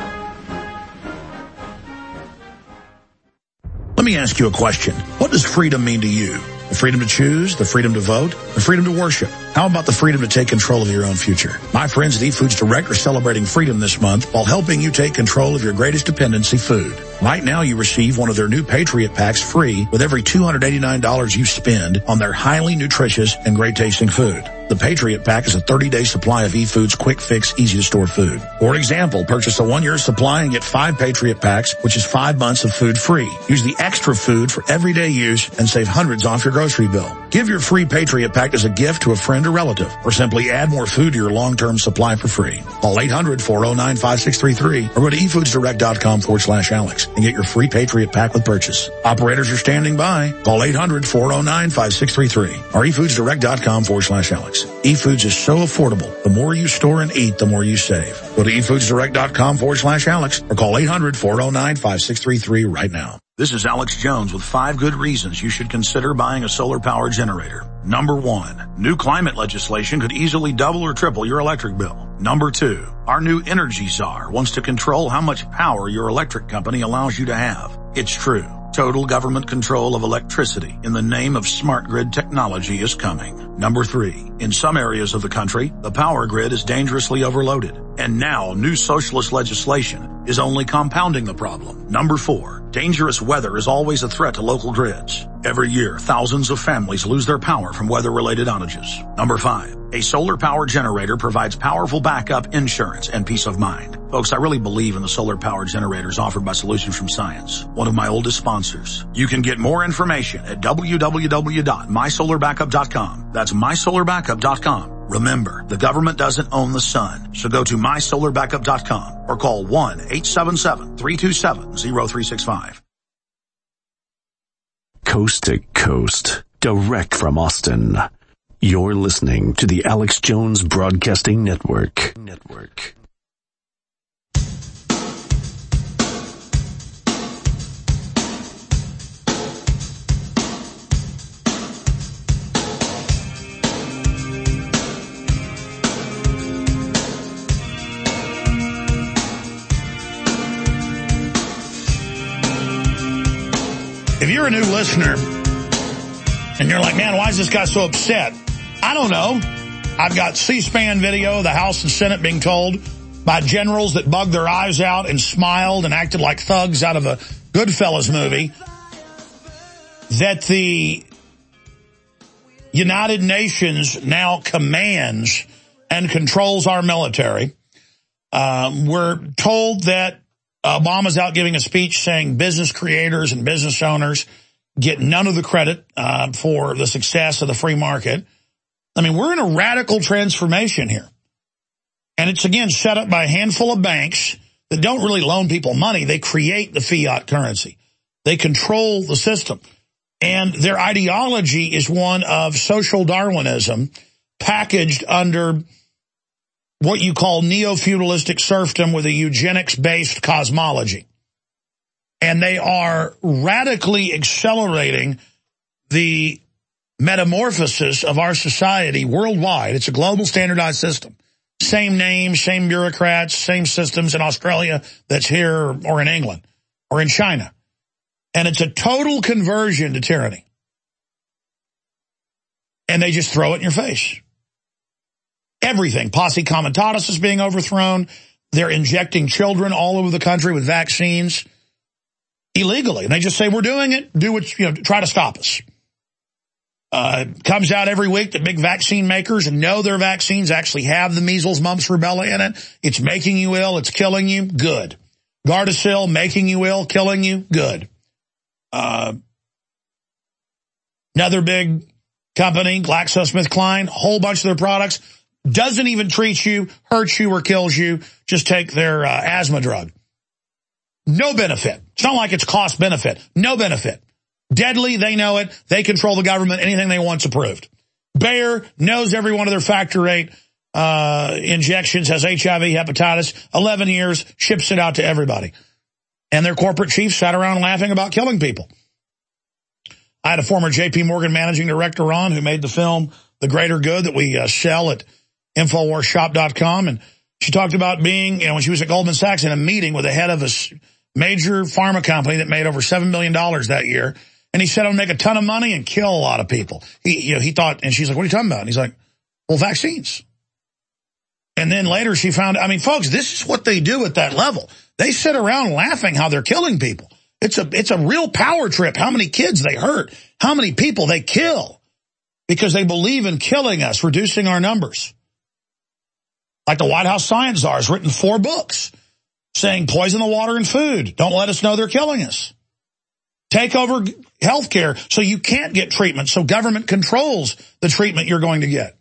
Let me ask you a question. What does freedom mean to you? The freedom to choose, the freedom to vote, the freedom to worship. How about the freedom to take control of your own future? My friends at eFoods Direct are celebrating freedom this month while helping you take control of your greatest dependency, food. Right now you receive one of their new Patriot Packs free with every two hundred eighty-nine dollars you spend on their highly nutritious and great tasting food. The Patriot Pack is a thirty day supply of eFoods quick fix, easy to store food. For example, purchase a one year supply and get five Patriot Packs, which is five months of food free. Use the extra food for everyday use and save hundreds off your grocery bill. Give your free Patriot Pack as a gift to a friend or relative, or simply add more food to your long-term supply for free. Call eight hundred, four oh nine, five six three three or go to efoodsdirect.com forward slash Alex and get your free Patriot Pack with purchase. Operators are standing by. Call eight hundred, four oh nine, five six three three or efoodsdirect.com forward slash Alex. eFoods is so affordable. The more you store and eat, the more you save. Go to efoodsdirect.com forward slash Alex or call eight hundred, four oh nine, five six three three right now. This is Alex Jones with five good reasons you should consider buying a solar power generator. Number one, new climate legislation could easily double or triple your electric bill. Number two, our new energy czar wants to control how much power your electric company allows you to have. It's true. Total government control of electricity in the name of smart grid technology is coming. Number three, in some areas of the country, the power grid is dangerously overloaded. And now new socialist legislation is only compounding the problem. Number four, dangerous weather is always a threat to local grids. Every year, thousands of families lose their power from weather-related outages. Number five, a solar power generator provides powerful backup insurance and peace of mind. Folks, I really believe in the solar power generators offered by Solutions from Science, one of my oldest sponsors. You can get more information at w w w dot my solar backup dot com. That's my solar backup dot com. Remember, the government doesn't own the sun, so go to my solar backup dot com or call one eight seven seven, three two seven, zero three six five. Coast to coast, direct from Austin. You're listening to the Alex Jones Broadcasting Network. Network. If you're a new listener and you're like, man, why is this guy so upset? I don't know. I've got C-SPAN video of the House and Senate being told by generals that bugged their eyes out and smiled and acted like thugs out of a Goodfellas movie that the United Nations now commands and controls our military. Um, we're told that Obama's out giving a speech saying business creators and business owners get none of the credit uh, for the success of the free market. I mean, we're in a radical transformation here. And it's, again, set up by a handful of banks that don't really loan people money. They create the fiat currency. They control the system. And their ideology is one of social Darwinism packaged under what you call neo-feudalistic serfdom with a eugenics-based cosmology. And they are radically accelerating the metamorphosis of our society worldwide. It's a global standardized system. Same names, same bureaucrats, same systems in Australia that's here or in England or in China. And it's a total conversion to tyranny. And they just throw it in your face. Everything. Posse Comitatus is being overthrown. They're injecting children all over the country with vaccines illegally. And they just say, we're doing it. Do what, you know, try to stop us. Uh, comes out every week that big vaccine makers know their vaccines actually have the measles, mumps, rubella in it. It's making you ill. It's killing you. Good. Gardasil, making you ill, killing you. Good. Uh, another big company, GlaxoSmithKline, whole bunch of their products. Doesn't even treat you, hurts you, or kills you. Just take their uh, asthma drug. No benefit. It's not like it's cost benefit. No benefit. Deadly, they know it. They control the government. Anything they want's approved. Bayer knows every one of their factor eight uh, injections has H I V, hepatitis. eleven years, ships it out to everybody. And their corporate chiefs sat around laughing about killing people. I had a former J P Morgan managing director on who made the film The Greater Good that we uh, sell at Infowars Shop dot com, and she talked about being, you know, when she was at Goldman Sachs in a meeting with the head of a major pharma company that made over seven million dollars that year, and he said, I'll make a ton of money and kill a lot of people. He, you know, he thought, and she's like, what are you talking about? And he's like, well, vaccines. And then later she found, I mean, folks, this is what they do at that level. They sit around laughing how they're killing people. It's a, it's a real power trip how many kids they hurt, how many people they kill, because they believe in killing us, reducing our numbers. Like the White House science czar has written four books saying poison the water and food. Don't let us know they're killing us. Take over healthcare so you can't get treatment, so government controls the treatment you're going to get.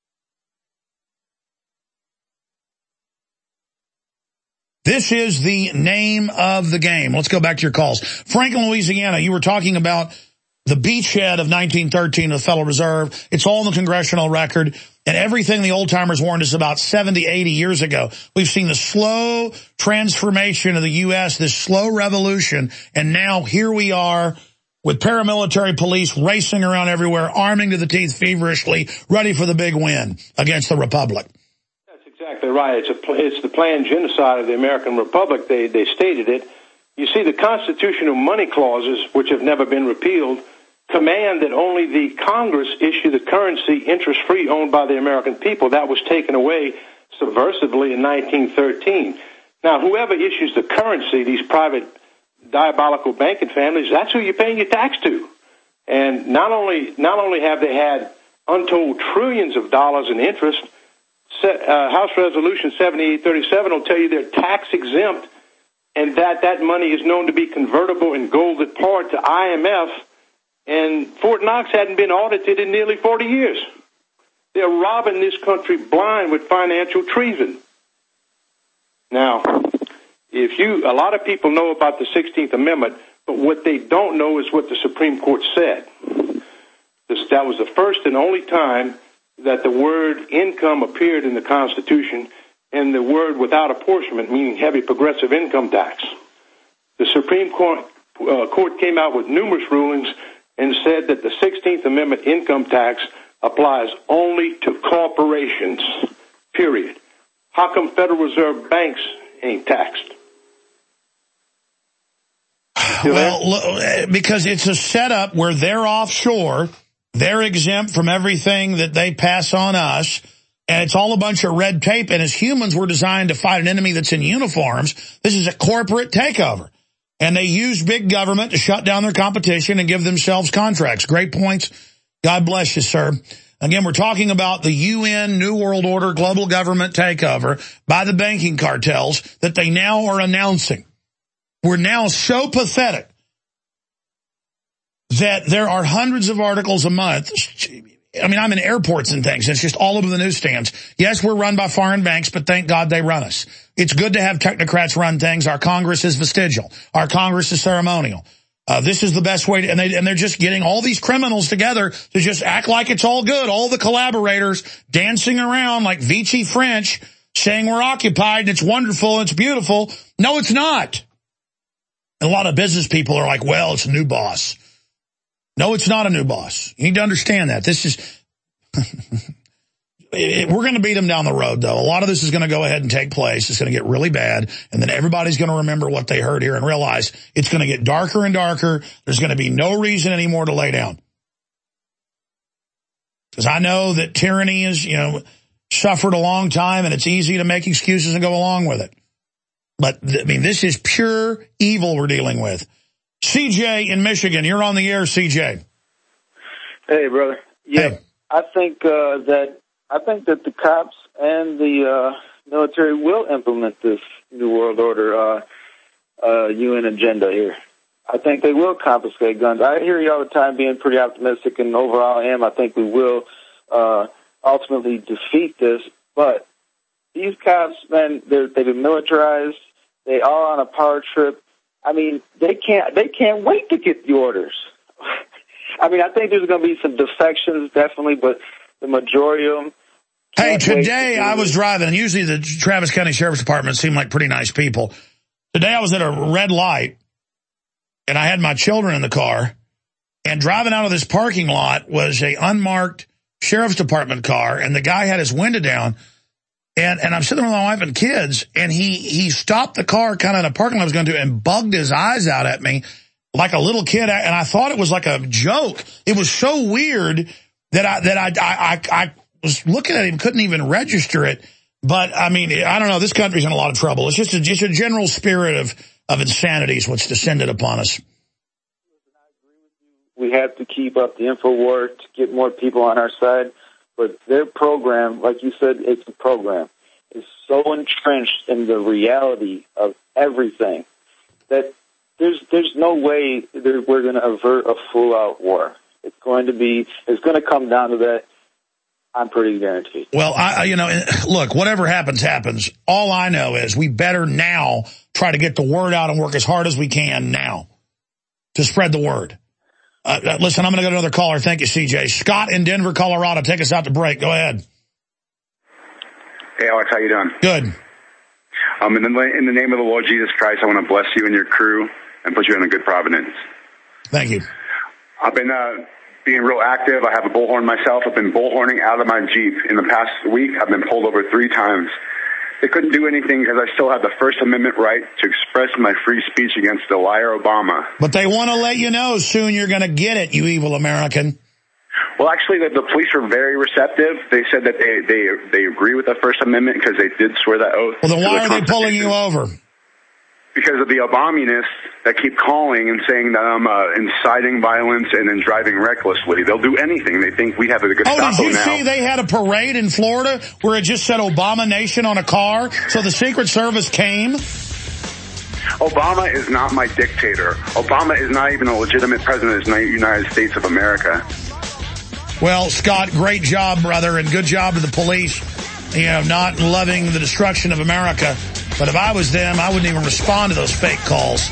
This is the name of the game. Let's go back to your calls. Franklin, Louisiana, you were talking about the beachhead of nineteen thirteen of the Federal Reserve. It's all in the congressional record. And everything the old-timers warned us about seventy, eighty years ago. We've seen the slow transformation of the U S, this slow revolution. And now here we are with paramilitary police racing around everywhere, arming to the teeth feverishly, ready for the big win against the Republic. That's exactly right. It's, a, it's the planned genocide of the American Republic. They, they stated it. You see, the constitutional money clauses, which have never been repealed, command that only the Congress issue the currency interest-free owned by the American people. That was taken away subversively in nineteen thirteen. Now, whoever issues the currency, these private diabolical banking families, that's who you're paying your tax to. And not only not only have they had untold trillions of dollars in interest, uh, House Resolution seventy-eight thirty-seven will tell you they're tax-exempt, and that that money is known to be convertible in gold at par to I M F. And Fort Knox hadn't been audited in nearly forty years. They're robbing this country blind with financial treason. Now, if you, a lot of people know about the sixteenth Amendment, but what they don't know is what the Supreme Court said. This, that was the first and only time that the word income appeared in the Constitution, and the word without apportionment, meaning heavy progressive income tax. The Supreme Court, uh, Court came out with numerous rulings and said that the sixteenth Amendment income tax applies only to corporations, period. How come Federal Reserve banks ain't taxed? Well, because it's a setup where they're offshore, they're exempt from everything that they pass on us, and it's all a bunch of red tape, and as humans, we're designed to fight an enemy that's in uniforms. This is a corporate takeover. And they use big government to shut down their competition and give themselves contracts. Great points. God bless you, sir. Again, we're talking about the U N New World Order global government takeover by the banking cartels that they now are announcing. We're now so pathetic that there are hundreds of articles a month. I mean, I'm in airports and things. It's just all over the newsstands. Yes, we're run by foreign banks, but thank God they run us. It's good to have technocrats run things. Our Congress is vestigial. Our Congress is ceremonial. Uh, this is the best way to, and, they, and they're just getting all these criminals together to just act like it's all good. All the collaborators dancing around like Vichy French, saying we're occupied and it's wonderful and it's beautiful. No, it's not. And a lot of business people are like, well, it's a new boss. No, it's not a new boss. You need to understand that. This is, it, we're going to beat them down the road, though. A lot of this is going to go ahead and take place. It's going to get really bad. And then everybody's going to remember what they heard here and realize it's going to get darker and darker. There's going to be no reason anymore to lay down. Because I know that tyranny is, you know, suffered a long time and it's easy to make excuses and go along with it. But, I mean, this is pure evil we're dealing with. C J in Michigan, you're on the air, C J. Hey, brother. Yeah, hey. I think uh, that I think that the cops and the uh, military will implement this New World Order uh, uh, U N agenda here. I think they will confiscate guns. I hear you all the time being pretty optimistic, and overall I am. I think we will uh, ultimately defeat this. But these cops, man, they've been militarized. They are on a power trip. I mean, they can't they can't wait to get the orders. I mean, I think there's going to be some defections, definitely, but the majority of them. Hey, today to I was driving, and usually the Travis County Sheriff's Department seem like pretty nice people. Today I was at a red light, and I had my children in the car, and driving out of this parking lot was a unmarked Sheriff's Department car, and the guy had his window down. And and I'm sitting there with my wife and kids, and he, he stopped the car kind of in a parking lot I was going to and bugged his eyes out at me like a little kid. And I thought it was like a joke. It was so weird that I that I I, I, I was looking at him, couldn't even register it. But, I mean, I don't know. This country's in a lot of trouble. It's just a, just a general spirit of, of insanity is what's descended upon us. We have to keep up the info war to get more people on our side. But their program, like you said, it's a program, is so entrenched in the reality of everything that there's there's no way that we're going to avert a full-out war. It's going to be, it's going to come down to that. I'm pretty guaranteed. Well, I, you know, look, whatever happens, happens. All I know is we better now try to get the word out and work as hard as we can now to spread the word. Uh, listen, I'm going to go to another caller. Thank you, C J. Scott in Denver, Colorado. Take us out to break. Go ahead. Hey, Alex, how you doing? Good. Um, in the, in the name of the Lord Jesus Christ, I want to bless you and your crew and put you in a good providence. Thank you. I've been uh, being real active. I have a bullhorn myself. I've been bullhorning out of my Jeep. In the past week, I've been pulled over three times. They couldn't do anything because I still have the First Amendment right to express my free speech against the liar Obama. But they want to let you know soon you're going to get it, you evil American. Well, actually, the, the police were very receptive. They said that they, they, they agree with the First Amendment because they did swear that oath. Well, then why are they pulling you over? Because of the Obamianists that keep calling and saying that I'm uh, inciting violence and then driving recklessly. They'll do anything. They think we have a Gestapo now. Oh, did you see they had a parade in Florida where it just said Obama Nation on a car? So the Secret Service came? Obama is not my dictator. Obama is not even a legitimate president of the United States of America. Well, Scott, great job, brother, and good job to the police, you know, not loving the destruction of America. But if I was them, I wouldn't even respond to those fake calls.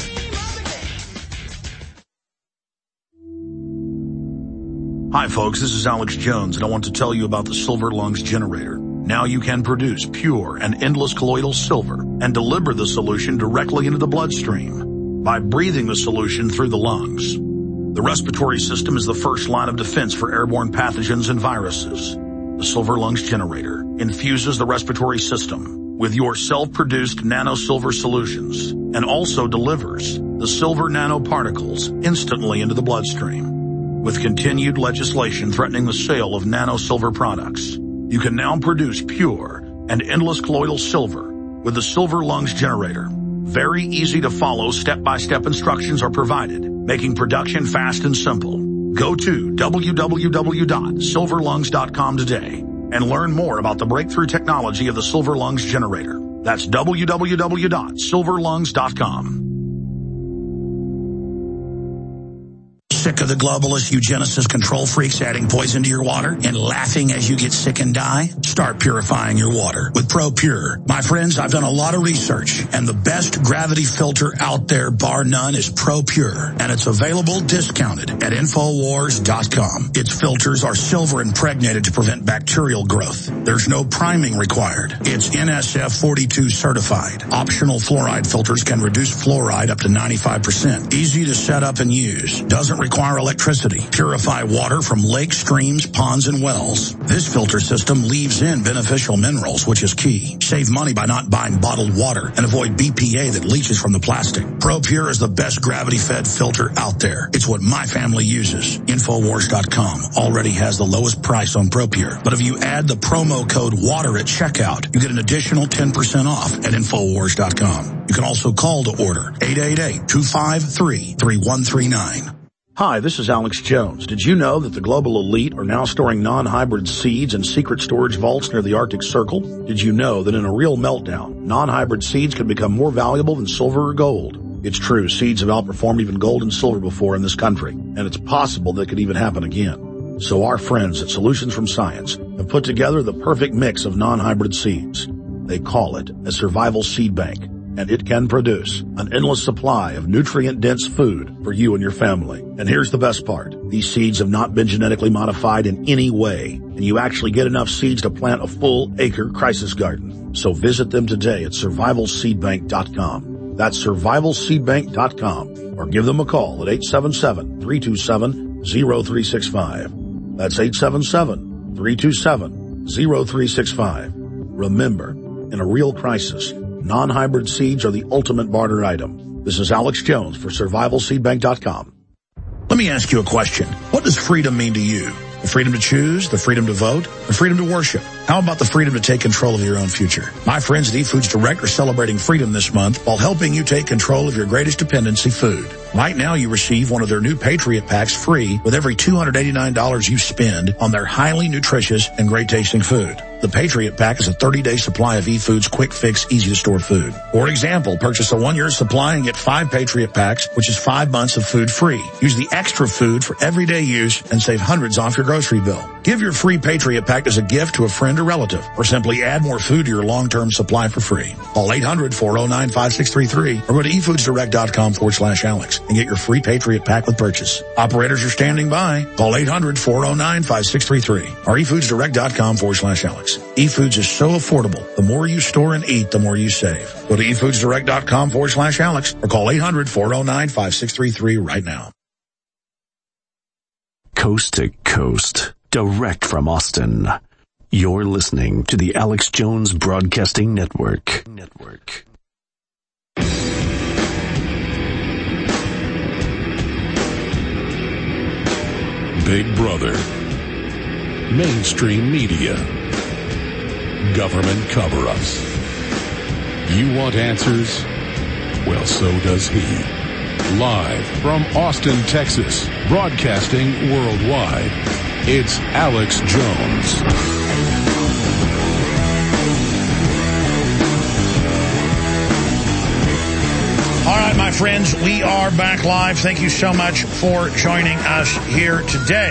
Hi, folks. This is Alex Jones, and I want to tell you about the Silver Lungs generator. Now you can produce pure and endless colloidal silver and deliver the solution directly into the bloodstream by breathing the solution through the lungs. The respiratory system is the first line of defense for airborne pathogens and viruses. The Silver Lungs generator infuses the respiratory system with your self-produced nano-silver solutions and also delivers the silver nanoparticles instantly into the bloodstream. With continued legislation threatening the sale of nano-silver products, you can now produce pure and endless colloidal silver with the Silver Lungs generator. Very easy to follow step-by-step instructions are provided, making production fast and simple. Go to w w w dot silver lungs dot com today and learn more about the breakthrough technology of the Silver Lungs generator. That's w w w dot silver lungs dot com. Sick of the globalist eugenicist control freaks adding poison to your water and laughing as you get sick and die? Start purifying your water with ProPure. My friends, I've done a lot of research, and the best gravity filter out there, bar none, is ProPure, and it's available discounted at Infowars dot com. Its filters are silver impregnated to prevent bacterial growth. There's no priming required. It's N S F forty-two certified. Optional fluoride filters can reduce fluoride up to ninety-five percent. Easy to set up and use. Doesn't require electricity. Purify water from lakes, streams, ponds, and wells. This filter system leaves in beneficial minerals, which is key. Save money by not buying bottled water and avoid B P A that leaches from the plastic. ProPure is the best gravity-fed filter out there. It's what my family uses. Infowars dot com already has the lowest price on ProPure. But if you add the promo code WATER at checkout, you get an additional ten percent off at Infowars dot com. You can also call to order eight eight eight, two five three, three one three nine. Hi, this is Alex Jones. Did you know that the global elite are now storing non-hybrid seeds in secret storage vaults near the Arctic Circle? Did you know that in a real meltdown, non-hybrid seeds can become more valuable than silver or gold? It's true, seeds have outperformed even gold and silver before in this country, and it's possible that could even happen again. So our friends at Solutions from Science have put together the perfect mix of non-hybrid seeds. They call it a survival seed bank, and it can produce an endless supply of nutrient-dense food for you and your family. And here's the best part. These seeds have not been genetically modified in any way, and you actually get enough seeds to plant a full acre crisis garden. So visit them today at survival seed bank dot com. That's survival seed bank dot com, or give them a call at eight seven seven, three two seven, zero three six five. That's eight seven seven, three two seven, zero three six five. Remember, in a real crisis, non-hybrid seeds are the ultimate barter item. This is Alex Jones for survival seed bank dot com. Let me ask you a question. What does freedom mean to you? The freedom to choose, the freedom to vote, the freedom to worship. How about the freedom to take control of your own future? My friends at eFoods Direct are celebrating freedom this month while helping you take control of your greatest dependency, food. Right now you receive one of their new Patriot Packs free with every two hundred eighty-nine dollars you spend on their highly nutritious and great tasting food. The Patriot Pack is a thirty-day supply of eFoods quick fix, easy to store food. For example, purchase a one-year supply and get five Patriot Packs, which is five months of food free. Use the extra food for everyday use and save hundreds off your grocery bill. Give your free Patriot Pack as a gift to a friend or relative, or simply add more food to your long-term supply for free. Call eight hundred, four oh nine, five six three three or go to efoodsdirect.com forward slash Alex and get your free Patriot Pack with purchase. Operators are standing by. Call eight hundred, four oh nine, five six three three or efoodsdirect.com forward slash Alex. eFoods is so affordable. The more you store and eat, the more you save. Go to efoodsdirect.com forward slash Alex or call eight hundred, four oh nine, five six three three right now. Coast to coast, direct from Austin. You're listening to the Alex Jones Broadcasting Network. Network. Big Brother. Mainstream media. Government cover-ups. You want answers? Well, so does he. Live from Austin, Texas, broadcasting worldwide, it's Alex Jones. All right, my friends, we are back live. Thank you so much for joining us here today.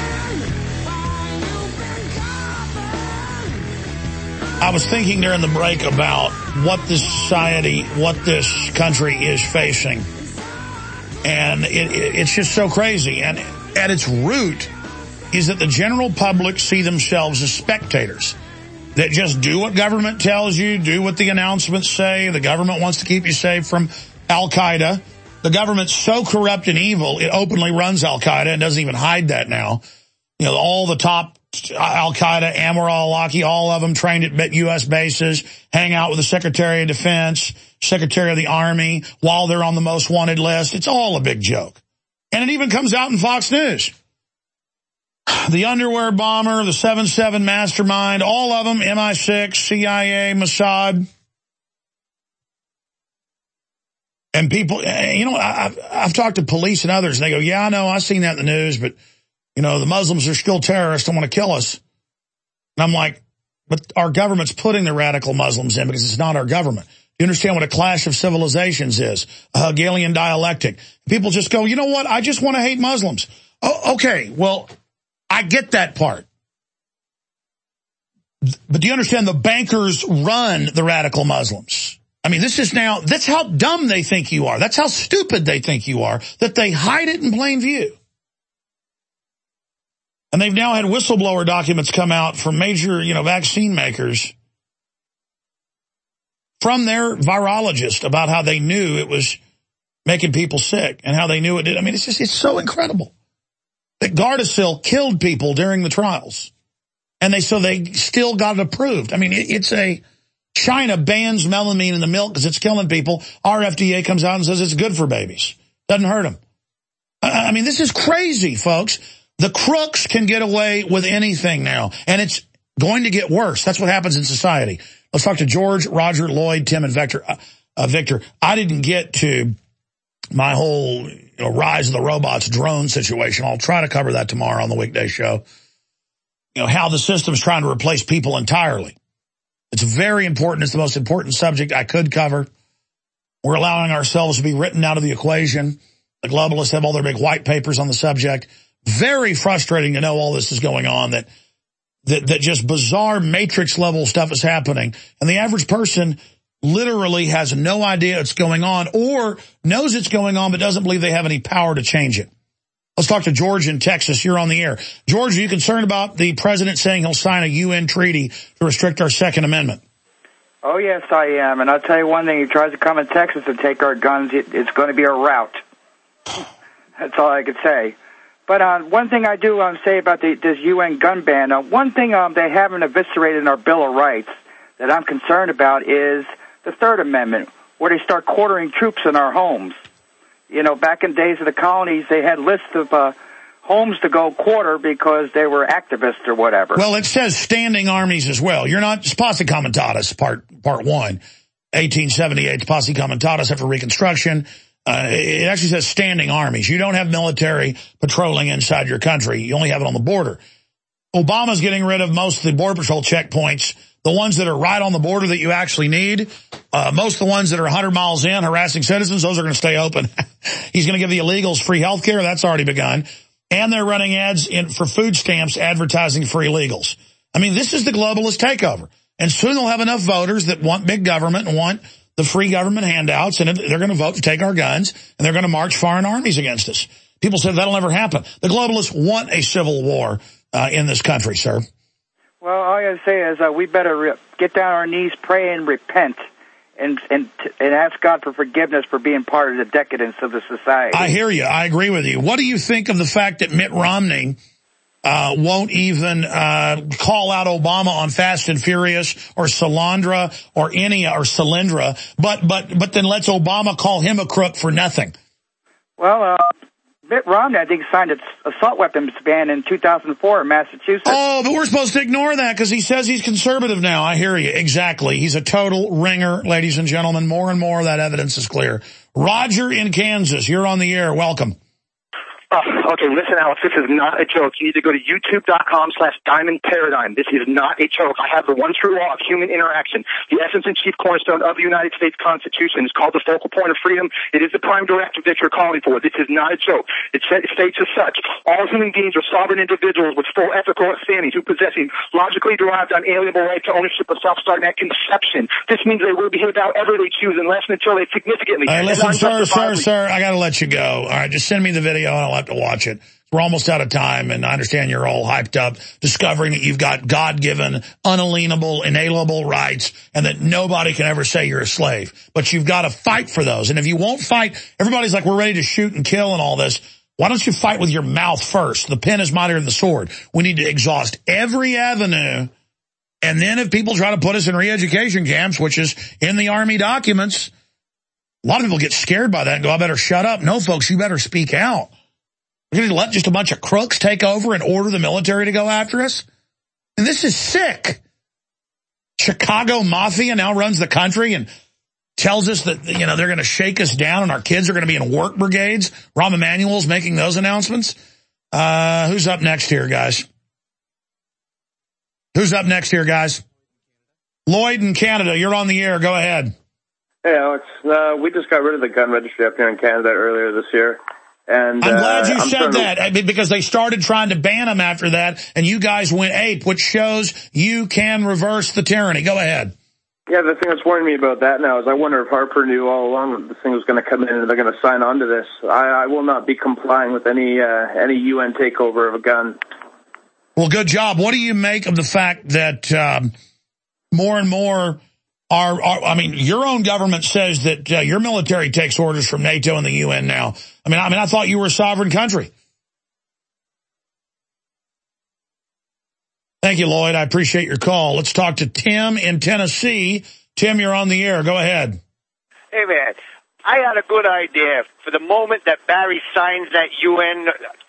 I was thinking during the break about what this society, what this country is facing. And it, it, it's just so crazy. And at its root is that the general public see themselves as spectators that just do what government tells you, do what the announcements say. The government wants to keep you safe from Al-Qaeda. The government's so corrupt and evil, it openly runs Al-Qaeda and doesn't even hide that now. You know, all the top Al-Qaeda, Anwar al-Awlaki, all of them trained at U S bases, hang out with the Secretary of Defense, Secretary of the Army, while they're on the most wanted list. It's all a big joke. And it even comes out in Fox News. The underwear bomber, the seven seven mastermind, all of them, M I six, C I A, Mossad. And people, you know, I've, I've talked to police and others, and they go, yeah, I know, I've seen that in the news, but, you know, the Muslims are still terrorists and want to kill us. And I'm like, but our government's putting the radical Muslims in because it's not our government. You understand what a clash of civilizations is, a Hegelian dialectic. People just go, you know what, I just want to hate Muslims. Oh, okay, well, I get that part. But do you understand the bankers run the radical Muslims? I mean, this is now, that's how dumb they think you are. That's how stupid they think you are, that they hide it in plain view. And they've now had whistleblower documents come out from major, you know, vaccine makers from their virologist about how they knew it was making people sick and how they knew it did. I mean, it's just, it's so incredible that Gardasil killed people during the trials. And they, so they still got it approved. I mean, it, it's a, China bans melamine in the milk because it's killing people. Our F D A comes out and says it's good for babies. Doesn't hurt them. I, I mean, this is crazy, folks. The crooks can get away with anything now, and it's going to get worse. That's what happens in society. Let's talk to George, Roger, Lloyd, Tim, and Victor. Uh, uh, Victor, I didn't get to my whole you know, rise of the robots drone situation. I'll try to cover that tomorrow on the weekday show. You know, how the system's trying to replace people entirely. It's very important. It's the most important subject I could cover. We're allowing ourselves to be written out of the equation. The globalists have all their big white papers on the subject. Very frustrating to know all this is going on, that, that, that just bizarre matrix level stuff is happening. And the average person literally has no idea it's going on, or knows it's going on but doesn't believe they have any power to change it. Let's talk to George in Texas. You're on the air. George, are you concerned about the president saying he'll sign a U N treaty to restrict our Second Amendment? Oh, yes, I am. And I'll tell you one thing. He tries to come in Texas to take our guns, it, it's going to be a rout. That's all I could say. But uh, one thing I do um, say about the, this U N gun ban, uh, one thing um, they haven't eviscerated in our Bill of Rights that I'm concerned about is the Third Amendment, where they start quartering troops in our homes. You know, back in days of the colonies, they had lists of uh, homes to go quarter because they were activists or whatever. Well, it says standing armies as well. You're not Posse Comitatus, part part one, eighteen seventy-eight, Posse Comitatus after Reconstruction. Uh, it actually says standing armies. You don't have military patrolling inside your country. You only have it on the border. Obama's getting rid of most of the Border Patrol checkpoints, the ones that are right on the border that you actually need. Uh, most of the ones that are one hundred miles in harassing citizens, those are going to stay open. He's going to give the illegals free health care. That's already begun. And they're running ads in, for food stamps advertising for illegals. I mean, this is the globalist takeover. And soon they'll have enough voters that want big government and want the free government handouts, and they're going to vote to take our guns, and they're going to march foreign armies against us. People said that'll never happen. The globalists want a civil war uh, in this country, sir. Well, all I got to say is uh, we better re- get down on our knees, pray, and repent, and, and and ask God for forgiveness for being part of the decadence of the society. I hear you. I agree with you. What do you think of the fact that Mitt Romney uh won't even uh call out Obama on Fast and Furious or Solandra or any or Solyndra, but but but then lets Obama call him a crook for nothing? Well, uh, Mitt Romney, I think, signed an assault weapons ban in two thousand four in Massachusetts. Oh, but we're supposed to ignore that because he says he's conservative now. I hear you. Exactly. He's a total ringer, ladies and gentlemen. More and more of that evidence is clear. Roger in Kansas, you're on the air. Welcome. Oh, okay, listen, Alex, this is not a joke. You need to go to youtube.com slash diamond paradigm. This is not a joke. I have the one true law of human interaction. The essence and chief cornerstone of the United States Constitution is called the focal point of freedom. It is the prime directive that you're calling for. This is not a joke. It states as such, all human beings are sovereign individuals with full ethical standings who possessing logically derived unalienable right to ownership of self starting at conception. This means they will behave however they choose unless and until they significantly... Hey, listen, sir, sir, sir, I got to let you go. All right, just send me the video and I'll have to watch it. We're almost out of time, and I understand you're all hyped up, discovering that you've got God-given, unalienable, inalienable rights, and that nobody can ever say you're a slave. But you've got to fight for those. And if you won't fight, everybody's like, we're ready to shoot and kill and all this. Why don't you fight with your mouth first? The pen is mightier than the sword. We need to exhaust every avenue. And then if people try to put us in re-education camps, which is in the Army documents, a lot of people get scared by that and go, I better shut up. No, folks, you better speak out. We're going to let just a bunch of crooks take over and order the military to go after us? And this is sick. Chicago Mafia now runs the country and tells us that, you know, they're going to shake us down and our kids are going to be in work brigades. Rahm Emanuel's making those announcements. Uh, who's up next here, guys? Who's up next here, guys? Lloyd in Canada, you're on the air. Go ahead. Hey, Alex. Uh, we just got rid of the gun registry up here in Canada earlier this year. And I'm glad you uh, said that to... I mean, because they started trying to ban them after that, and you guys went ape, which shows you can reverse the tyranny. Go ahead. Yeah, the thing that's worrying me about that now is I wonder if Harper knew all along that this thing was going to come in and they're going to sign on to this. I, I will not be complying with any uh, any U N takeover of a gun. Well, good job. What do you make of the fact that um, more and more are, are, I mean, your own government says that uh, your military takes orders from NATO and the U N now. I mean, I mean, I thought you were a sovereign country. Thank you, Lloyd. I appreciate your call. Let's talk to Tim in Tennessee. Tim, you're on the air. Go ahead. Hey, man. I had a good idea. For the moment that Barry signs that U N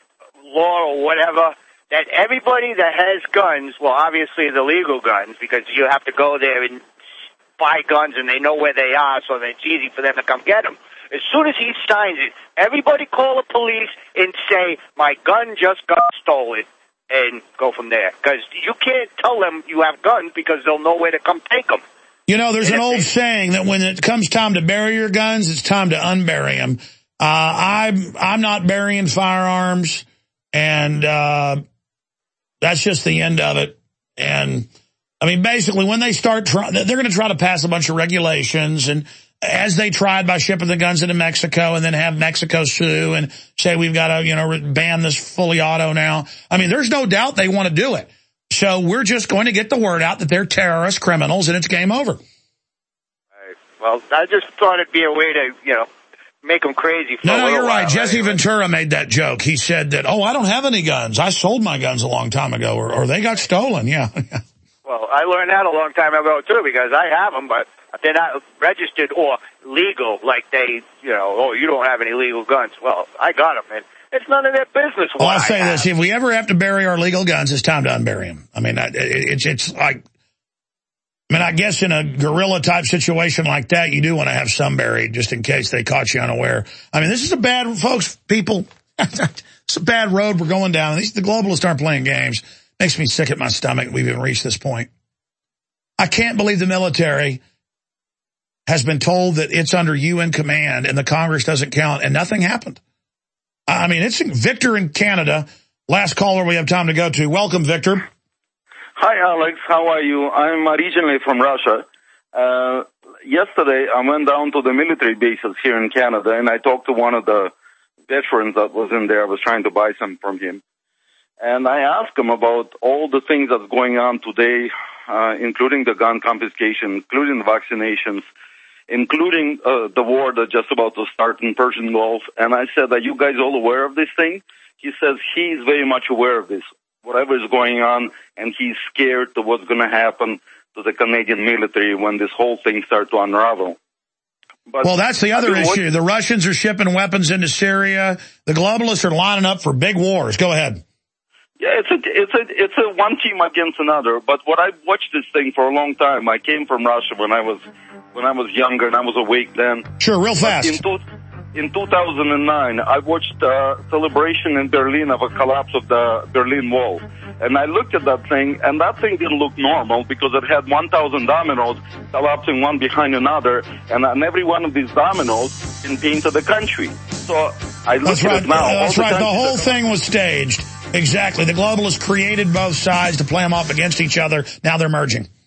law or whatever, that everybody that has guns, well, obviously the legal guns, because you have to go there and buy guns and they know where they are, so that it's easy for them to come get them. As soon as he signs it, everybody call the police and say, my gun just got stolen. And go from there. Because you can't tell them you have guns because they'll know where to come take them. You know, there's an old saying that when it comes time to bury your guns, it's time to unbury them. Uh, I'm, I'm not burying firearms, and uh, that's just the end of it. And, I mean, basically, when they start trying, they're going to try to pass a bunch of regulations, and as they tried by shipping the guns into Mexico and then have Mexico sue and say we've got to, you know, ban this fully auto now. I mean, there's no doubt they want to do it. So we're just going to get the word out that they're terrorist criminals and it's game over. Right. Well, I just thought it'd be a way to, you know, make them crazy. For no, a no, you're while, right. Jesse anyway. Ventura made that joke. He said that, oh, I don't have any guns. I sold my guns a long time ago, or, or they got stolen. Yeah. Well, I learned that a long time ago, too, because I have them, but they're not registered or legal, like they, you know, oh, you don't have any legal guns. Well, I got them, and it's none of their business. Well, I'll say this. If we ever have to bury our legal guns, it's time to unbury them. I mean, it's it's like, I mean, I guess in a guerrilla-type situation like that, you do want to have some buried just in case they caught you unaware. I mean, this is a bad, folks, people, it's a bad road we're going down. These, the globalists aren't playing games. Makes me sick at my stomach we've even reached this point. I can't believe the military has been told that it's under U N command and the Congress doesn't count, and nothing happened. I mean, it's Victor in Canada. Last caller we have time to go to. Welcome, Victor. Hi, Alex. How are you? I'm originally from Russia. Uh, yesterday, I went down to the military bases here in Canada, and I talked to one of the veterans that was in there. I was trying to buy some from him. And I asked him about all the things that's going on today, uh, including the gun confiscation, including the vaccinations, including uh, the war that's just about to start in Persian Gulf. And I said, are you guys all aware of this thing? He says he's very much aware of this, whatever is going on, and he's scared of what's going to happen to the Canadian military when this whole thing starts to unravel. But well, that's the other issue. The Russians are shipping weapons into Syria. The globalists are lining up for big wars. Go ahead. Yeah, it's a it's a it's a one team against another. But what I watched this thing for a long time. I came from Russia when I was when I was younger and I was awake then. Sure, real fast. In, two, in two thousand nine, I watched a celebration in Berlin of a collapse of the Berlin Wall, and I looked at that thing, and that thing didn't look normal because it had one thousand dominoes collapsing one behind another, and on every one of these dominoes in paint of the country. So I look That's at right. it now. That's the right. The whole that, thing was staged. Exactly. The globalists created both sides to play them off against each other. Now they're merging.